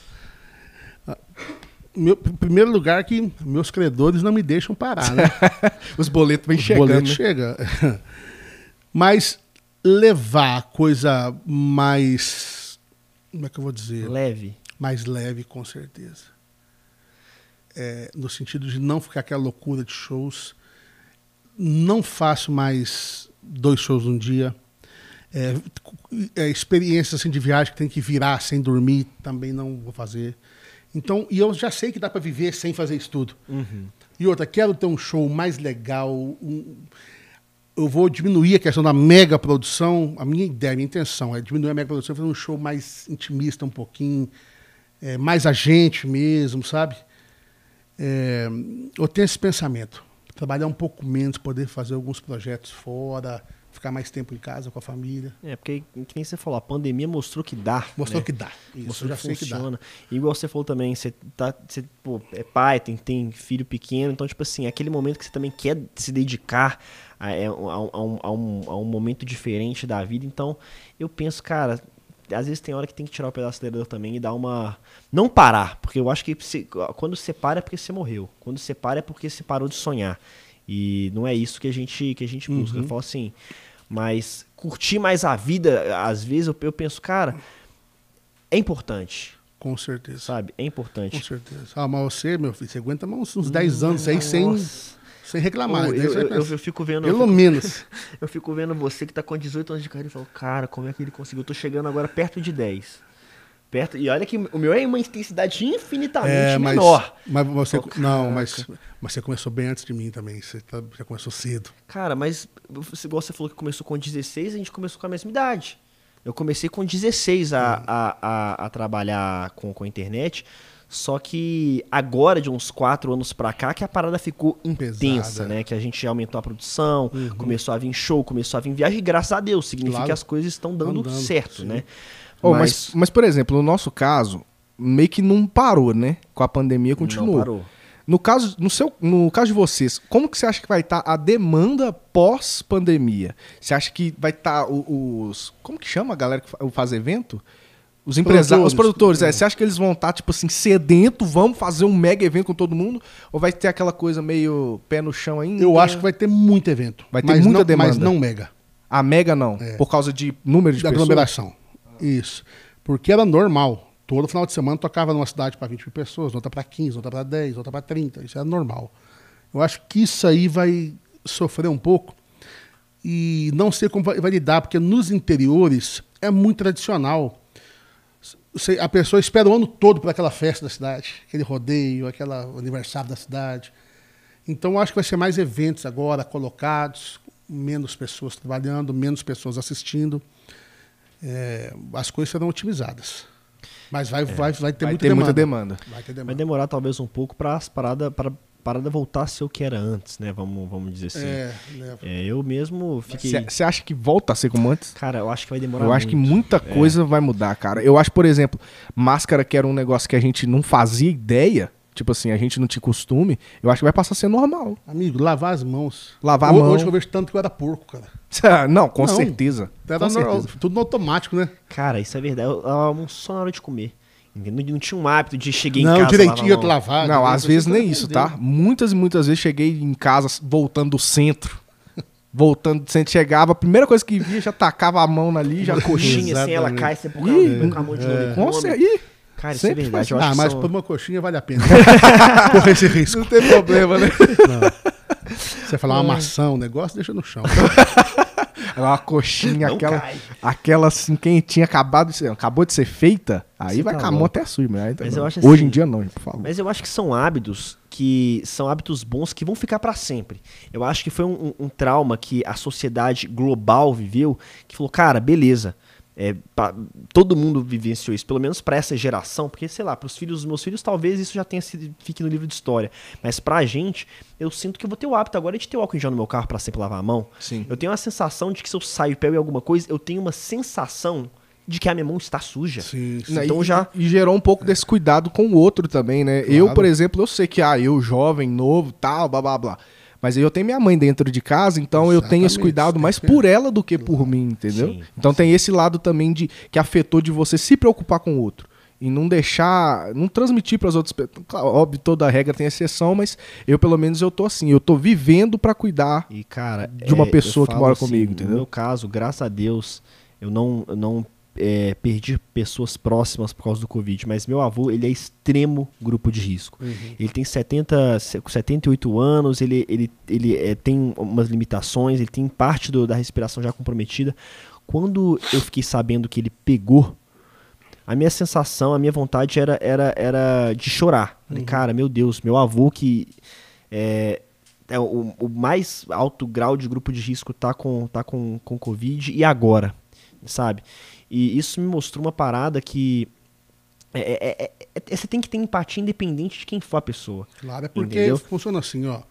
Meu, em primeiro lugar, que meus credores não me deixam parar, né? Os boletos vêm Os chegando, boletos né? chega. Mas levar a coisa mais. Como é que eu vou dizer? Leve. Mais leve, com certeza. É, no sentido de não ficar aquela loucura de shows. Não faço mais dois shows num dia. É, é, experiências assim, de viagem que tem que virar sem dormir, também não vou fazer. Então, e eu já sei que dá para viver sem fazer isso tudo. Uhum. E outra, quero ter um show mais legal. Um, eu vou diminuir a questão da mega produção. A minha ideia, a minha intenção é diminuir a mega produção, fazer um show mais intimista um pouquinho, é, mais a gente mesmo, sabe? É, eu tenho esse pensamento. Trabalhar um pouco menos, poder fazer alguns projetos fora, ficar mais tempo em casa com a família. É, porque, que nem você falou, a pandemia mostrou que dá. Mostrou né? que dá. Isso, Mostrou eu já que sei que dá. funciona. E igual você falou também, você, tá, você pô, é pai, tem, tem filho pequeno, então, tipo assim, aquele momento que você também quer se dedicar a, é, a, um, a, um, a, um, a um momento diferente da vida. Então, eu penso, cara, às vezes tem hora que tem que tirar o pedaço do acelerador também e dar uma... Não parar, porque eu acho que você, quando você para é porque você morreu. Quando você para é porque você parou de sonhar. E não é isso que a gente, que a gente busca. Uhum. Eu falo assim, mas curtir mais a vida, às vezes eu, eu penso, cara, é importante, Com certeza. sabe? É importante. Com certeza. Ah, mas você, meu filho, você aguenta uns, uns dez anos aí sem, Nossa. sem reclamar. Pô, Daí eu, você eu, pensa, eu, eu fico vendo... Pelo eu fico, menos. eu fico vendo você que tá com dezoito anos de carreira e falo, cara, como é que ele conseguiu? Eu tô chegando agora perto de dez. Perto, e olha que o meu é uma intensidade infinitamente É, mas, menor. mas você. Oh, não, caraca. mas, mas você começou bem antes de mim também. Você, tá, você começou cedo. Cara, mas você- igual você falou que começou com dezesseis, a gente começou com a mesma idade. Eu comecei com dezesseis a, a, a, a trabalhar com, com a internet, só que agora, de uns quatro anos pra cá, que a parada ficou intensa, Pesada. né? Que a gente aumentou a produção, começou a vir show, começou a vir viagem, e graças a Deus, significa Claro. que as coisas estão dando Andando, certo, sim. né? Oh, mas... Mas, por exemplo, no nosso caso, meio que não parou, né? Com a pandemia continuou. Não parou. No caso, no, seu, no caso de vocês, como que você acha que vai estar a demanda pós-pandemia? Você acha que vai estar os... Como que chama a galera que fa- faz evento? Os empresários, os Produtores. produtores, é. Você acha que eles vão estar, tipo assim, sedento, vamos fazer um mega evento com todo mundo? Ou vai ter aquela coisa meio pé no chão ainda? Eu acho que vai ter muito evento. Vai ter mas muita não, demanda. Mas não mega. A mega não, É. por causa de número de De pessoas? aglomeração. Isso. Porque era normal. Todo final de semana tocava numa cidade para vinte mil pessoas, outra para quinze, outra para dez, outra para trinta. Isso era normal. Eu acho que isso aí vai sofrer um pouco e não sei como vai, vai lidar, porque nos interiores é muito tradicional. Você- A pessoa espera o ano todo para aquela festa da cidade, aquele rodeio, aquele aniversário da cidade. Então, eu acho que vai ser mais eventos agora colocados, menos pessoas trabalhando, menos pessoas assistindo. É, as coisas serão otimizadas. Mas vai, vai, vai ter, Vai muita, ter demanda. muita demanda. Vai ter Vai demanda. demorar talvez um pouco para as paradas para parada voltar a ser o que era antes, né? Vamos, vamos dizer assim. É, né? É, eu mesmo fiquei. Você acha que volta a ser como antes? Cara, eu acho que vai demorar Eu acho que muito. muita coisa vai mudar, cara. Eu acho, por exemplo, máscara, que era um negócio que a gente não fazia ideia, tipo assim, a gente não tinha costume, eu acho que vai passar a ser normal. Amigo, lavar as mãos. Lavar a Ho- mão. Hoje eu vejo tanto que eu era porco, cara. Não, com Não. certeza. Era Com normal, certeza. tudo no automático, né? Cara, isso é verdade. Eu lavava a mão só na hora de comer. Entendeu? Não tinha um hábito de cheguei em Não, casa. direitinho eu lavar te a mão. lavar. Não, direito, às vezes você nem tá isso, entendendo. tá? Muitas e muitas vezes cheguei em casa voltando do centro. Voltando do centro, chegava, a primeira coisa que via, já tacava a mão ali, já Uma coxinha assim, ela Exatamente. cai, você põe Ih, com a mão de novo e Com come. certeza. Ih, Cara, isso é sempre verdade. faz Eu acho Ah, que mas são- por uma coxinha vale a pena. Correr esse risco. não tem problema, né? Você falar uma maçã, um negócio, deixa no chão. Uma coxinha, Não aquela, cai. aquela assim, quentinha, acabado de ser, acabou de ser feita, aí Você vai tá com a mão louco. até suja. Mas, aí tá Mas bom. eu acho Hoje assim- em dia não, gente, por favor. Mas eu acho que são hábitos que são hábitos bons que vão ficar pra sempre. Eu acho que foi um, um- um trauma que a sociedade global viveu, que falou, cara, beleza. É, pa- todo mundo vivenciou isso, pelo menos pra essa geração, porque, sei lá, pros filhos dos meus filhos, talvez isso já tenha sido, fique no livro de história. Mas pra gente, eu sinto que eu vou ter o hábito agora de ter o álcool em gel no meu carro pra sempre lavar a mão. Sim. Eu tenho uma sensação de que se eu saio e pego em alguma coisa, eu tenho uma sensação de que a minha mão está suja. Sim, sim. Né, Então e, já- e gerou um pouco desse cuidado com o outro também, né? Claro. Eu, por exemplo, eu sei que, ah, eu jovem, novo, tal, blá, blá, blá. Mas eu tenho minha mãe dentro de casa, então eu tenho esse Exatamente, cuidado tem mais que- por ela do que por mim, entendeu? Sim, então tem esse lado também de que afetou de você se preocupar com o outro. E não deixar, não transmitir para as outras pessoas. Claro, óbvio, toda regra tem exceção, mas eu, pelo menos, eu tô assim. Eu tô vivendo para cuidar. E, cara, de uma é, pessoa eu que falo mora assim, comigo, entendeu? No meu caso, graças a Deus, eu não, eu não é, perdi pessoas próximas por causa do Covid, mas meu avô, ele é extremo grupo de risco. Ele tem setenta, setenta e oito anos, ele, ele, ele é, tem umas limitações, ele tem parte do- da respiração já comprometida. Quando eu fiquei sabendo que ele pegou, a minha sensação, a minha vontade era, era, era de chorar. Falei, cara, meu Deus, meu avô que é, é o, o mais alto grau de grupo de risco tá com, tá com, com Covid, e agora? Sabe? E isso me mostrou uma parada que é, é, é, é- é- você tem que ter empatia independente de quem for a pessoa. Claro, é porque Entendeu? funciona assim, ó.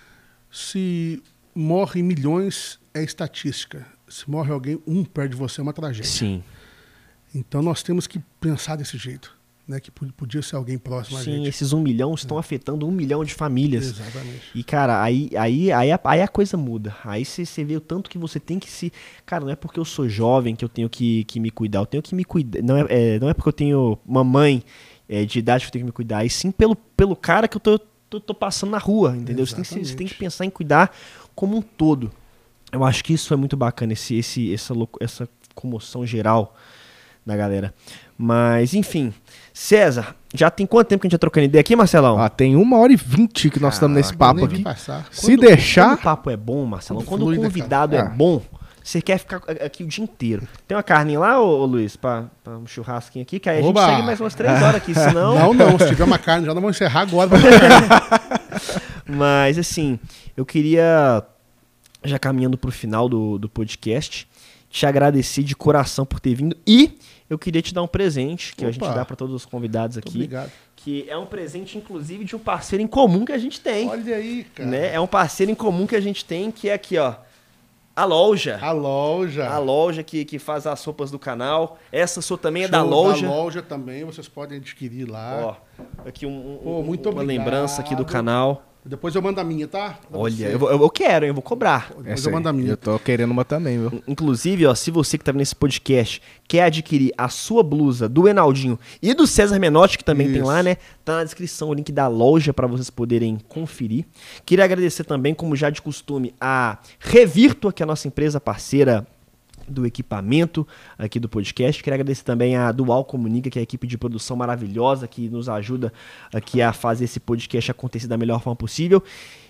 Se morre milhões, é estatística. Se morre alguém, um perto de você é uma tragédia. Sim. Então nós temos que pensar desse jeito, né? Que pod- podia ser alguém próximo a Sim, gente. esses um milhão estão afetando um milhão de famílias. Exatamente. E, cara, aí, aí, aí, a, aí a coisa muda. Aí você você vê o tanto que você tem que se... Cara, não é porque eu sou jovem que eu tenho que, que me cuidar. Eu tenho que me cuidar. Não é, é, não é porque eu tenho uma mãe é, de idade que eu tenho que me cuidar. E sim pelo, pelo cara que eu tô, tô, tô passando na rua, entendeu? Você tem, que, se- você tem que pensar em cuidar como um todo. Eu acho que isso é muito bacana, esse, esse, essa, louco- essa comoção geral da galera. Mas, enfim. César, já tem quanto tempo que a gente tá trocando ideia aqui, Marcelão? Ah, tem uma hora e vinte que nós estamos nesse Caraca, eu papo nem vi aqui. passar. Se Quando- deixar. Quando o papo é bom, Marcelão, Quando quando flui, o né, convidado cara? é É. bom, você quer ficar aqui o dia inteiro. Tem uma carninha lá, ô, ô Luiz, pra, pra um churrasquinho aqui, que aí a Oba! gente segue mais umas três horas aqui, senão... Não, não. Se tiver uma carne, já não vamos encerrar agora. Vai ter carne. Mas, assim, eu queria, já caminhando pro final do, do podcast, te agradecer de coração por ter vindo e eu queria te dar um presente que a gente Opa! dá pra todos os convidados Muito aqui, obrigado. que é um presente, inclusive, de um parceiro em comum que a gente tem. Olha aí, cara. Né? É um parceiro em comum que a gente tem, que é aqui, ó, a loja. A loja. A loja que, que faz as roupas do canal. Essa sua também é Show da loja. Da loja também, vocês podem adquirir lá. Ó, aqui um, um- Pô, muito uma obrigado. lembrança aqui do canal. Depois eu mando a minha, tá? Pra Olha, você. eu, vou- eu quero, hein? Eu vou cobrar. Depois Essa eu mando a aí, minha. eu tô querendo uma também, viu? Inclusive, ó, se você que tá vendo esse podcast quer adquirir a sua blusa do Enaldinho e do César Menotti, que também tem Isso. lá, né? Tá na descrição o link da loja pra vocês poderem conferir. Queria agradecer também, como já de costume, a Revirtua, que é a nossa empresa parceira do equipamento aqui do podcast. Queria agradecer também a Dual Comunica, que é a equipe de produção maravilhosa que nos ajuda aqui a fazer esse podcast acontecer da melhor forma possível.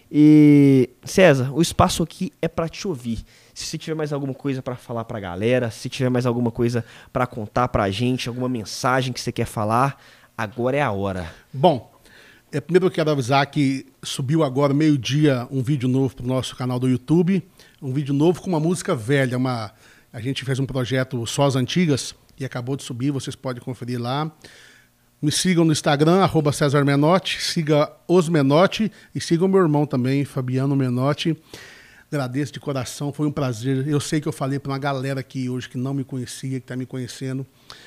E César, o espaço aqui é pra te ouvir. Se você tiver mais alguma coisa pra falar pra galera, se tiver mais alguma coisa pra contar pra gente, alguma mensagem que você quer falar, agora é a hora. Bom, é, primeiro eu quero avisar que subiu agora, meio-dia, um vídeo novo pro nosso canal do YouTube. Um vídeo novo com uma música velha. Uma, a gente fez um projeto Só as Antigas e acabou de subir, vocês podem conferir lá. Me sigam no Instagram, arroba César Menotti, siga os Menotti e sigam meu irmão também, Fabiano Menotti. Agradeço de coração, foi um prazer. Eu sei que eu falei para uma galera aqui hoje que não me conhecia, que está me conhecendo.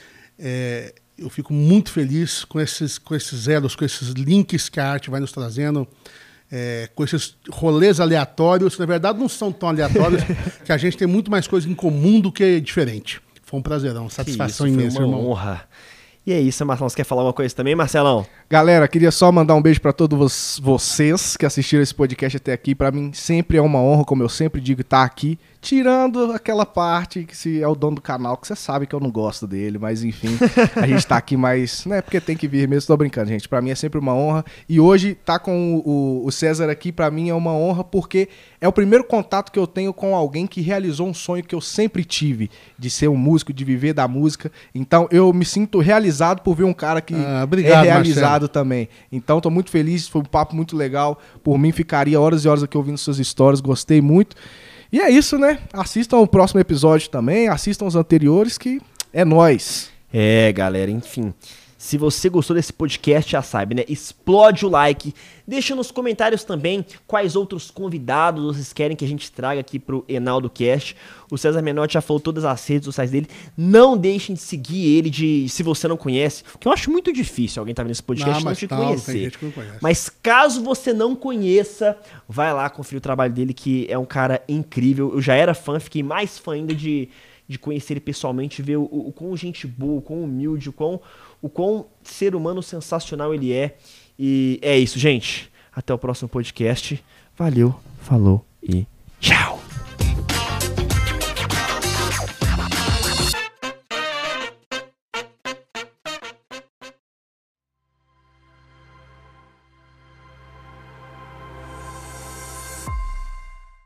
É, eu fico muito feliz com esses, com esses elos, com esses links que a arte vai nos trazendo, é, com esses rolês aleatórios, que na verdade não são tão aleatórios, que a gente tem muito mais coisa em comum do que diferente. Foi um prazerão, satisfação Que isso, imensa, foi uma irmão. honra. E é isso, Marcelão. Você quer falar uma coisa também, Marcelão? Galera, queria só mandar um beijo pra todos vo- vocês que assistiram esse podcast até aqui. Pra mim sempre é uma honra, como eu sempre digo, estar aqui. Tirando aquela parte que se é o dono do canal, que você sabe que eu não gosto dele, mas enfim, a gente tá aqui mais, né, porque tem que vir mesmo, tô brincando, gente. Pra mim é sempre uma honra. E hoje tá com o, o César aqui, pra mim é uma honra, porque é o primeiro contato que eu tenho com alguém que realizou um sonho que eu sempre tive, de ser um músico, de viver da música. Então eu me sinto realizado por ver um cara que Ah, obrigado, é realizado Marcelo. também. Então tô muito feliz, foi um papo muito legal. Por mim ficaria horas e horas aqui ouvindo suas histórias, gostei muito. E é isso, né? Assistam o próximo episódio também, assistam os anteriores, que é nóis. É, galera, enfim. Se você gostou desse podcast, já sabe, né? Explode o like. Deixa nos comentários também quais outros convidados vocês querem que a gente traga aqui pro Enaldo Cast. O César Menotti já falou todas as redes sociais dele. Não deixem de seguir ele, de, se você não conhece. Porque eu acho muito difícil alguém tá vendo esse podcast Não, e não mas te não, tem conhecer. gente que não conhece. Mas caso você não conheça, vai lá conferir o trabalho dele, que é um cara incrível. Eu já era fã, fiquei mais fã ainda de, de conhecer ele pessoalmente, ver o, o, o quão gente boa, o quão humilde, o quão, o quão ser humano sensacional ele é. E é isso, gente. Até o próximo podcast. Valeu, falou e tchau!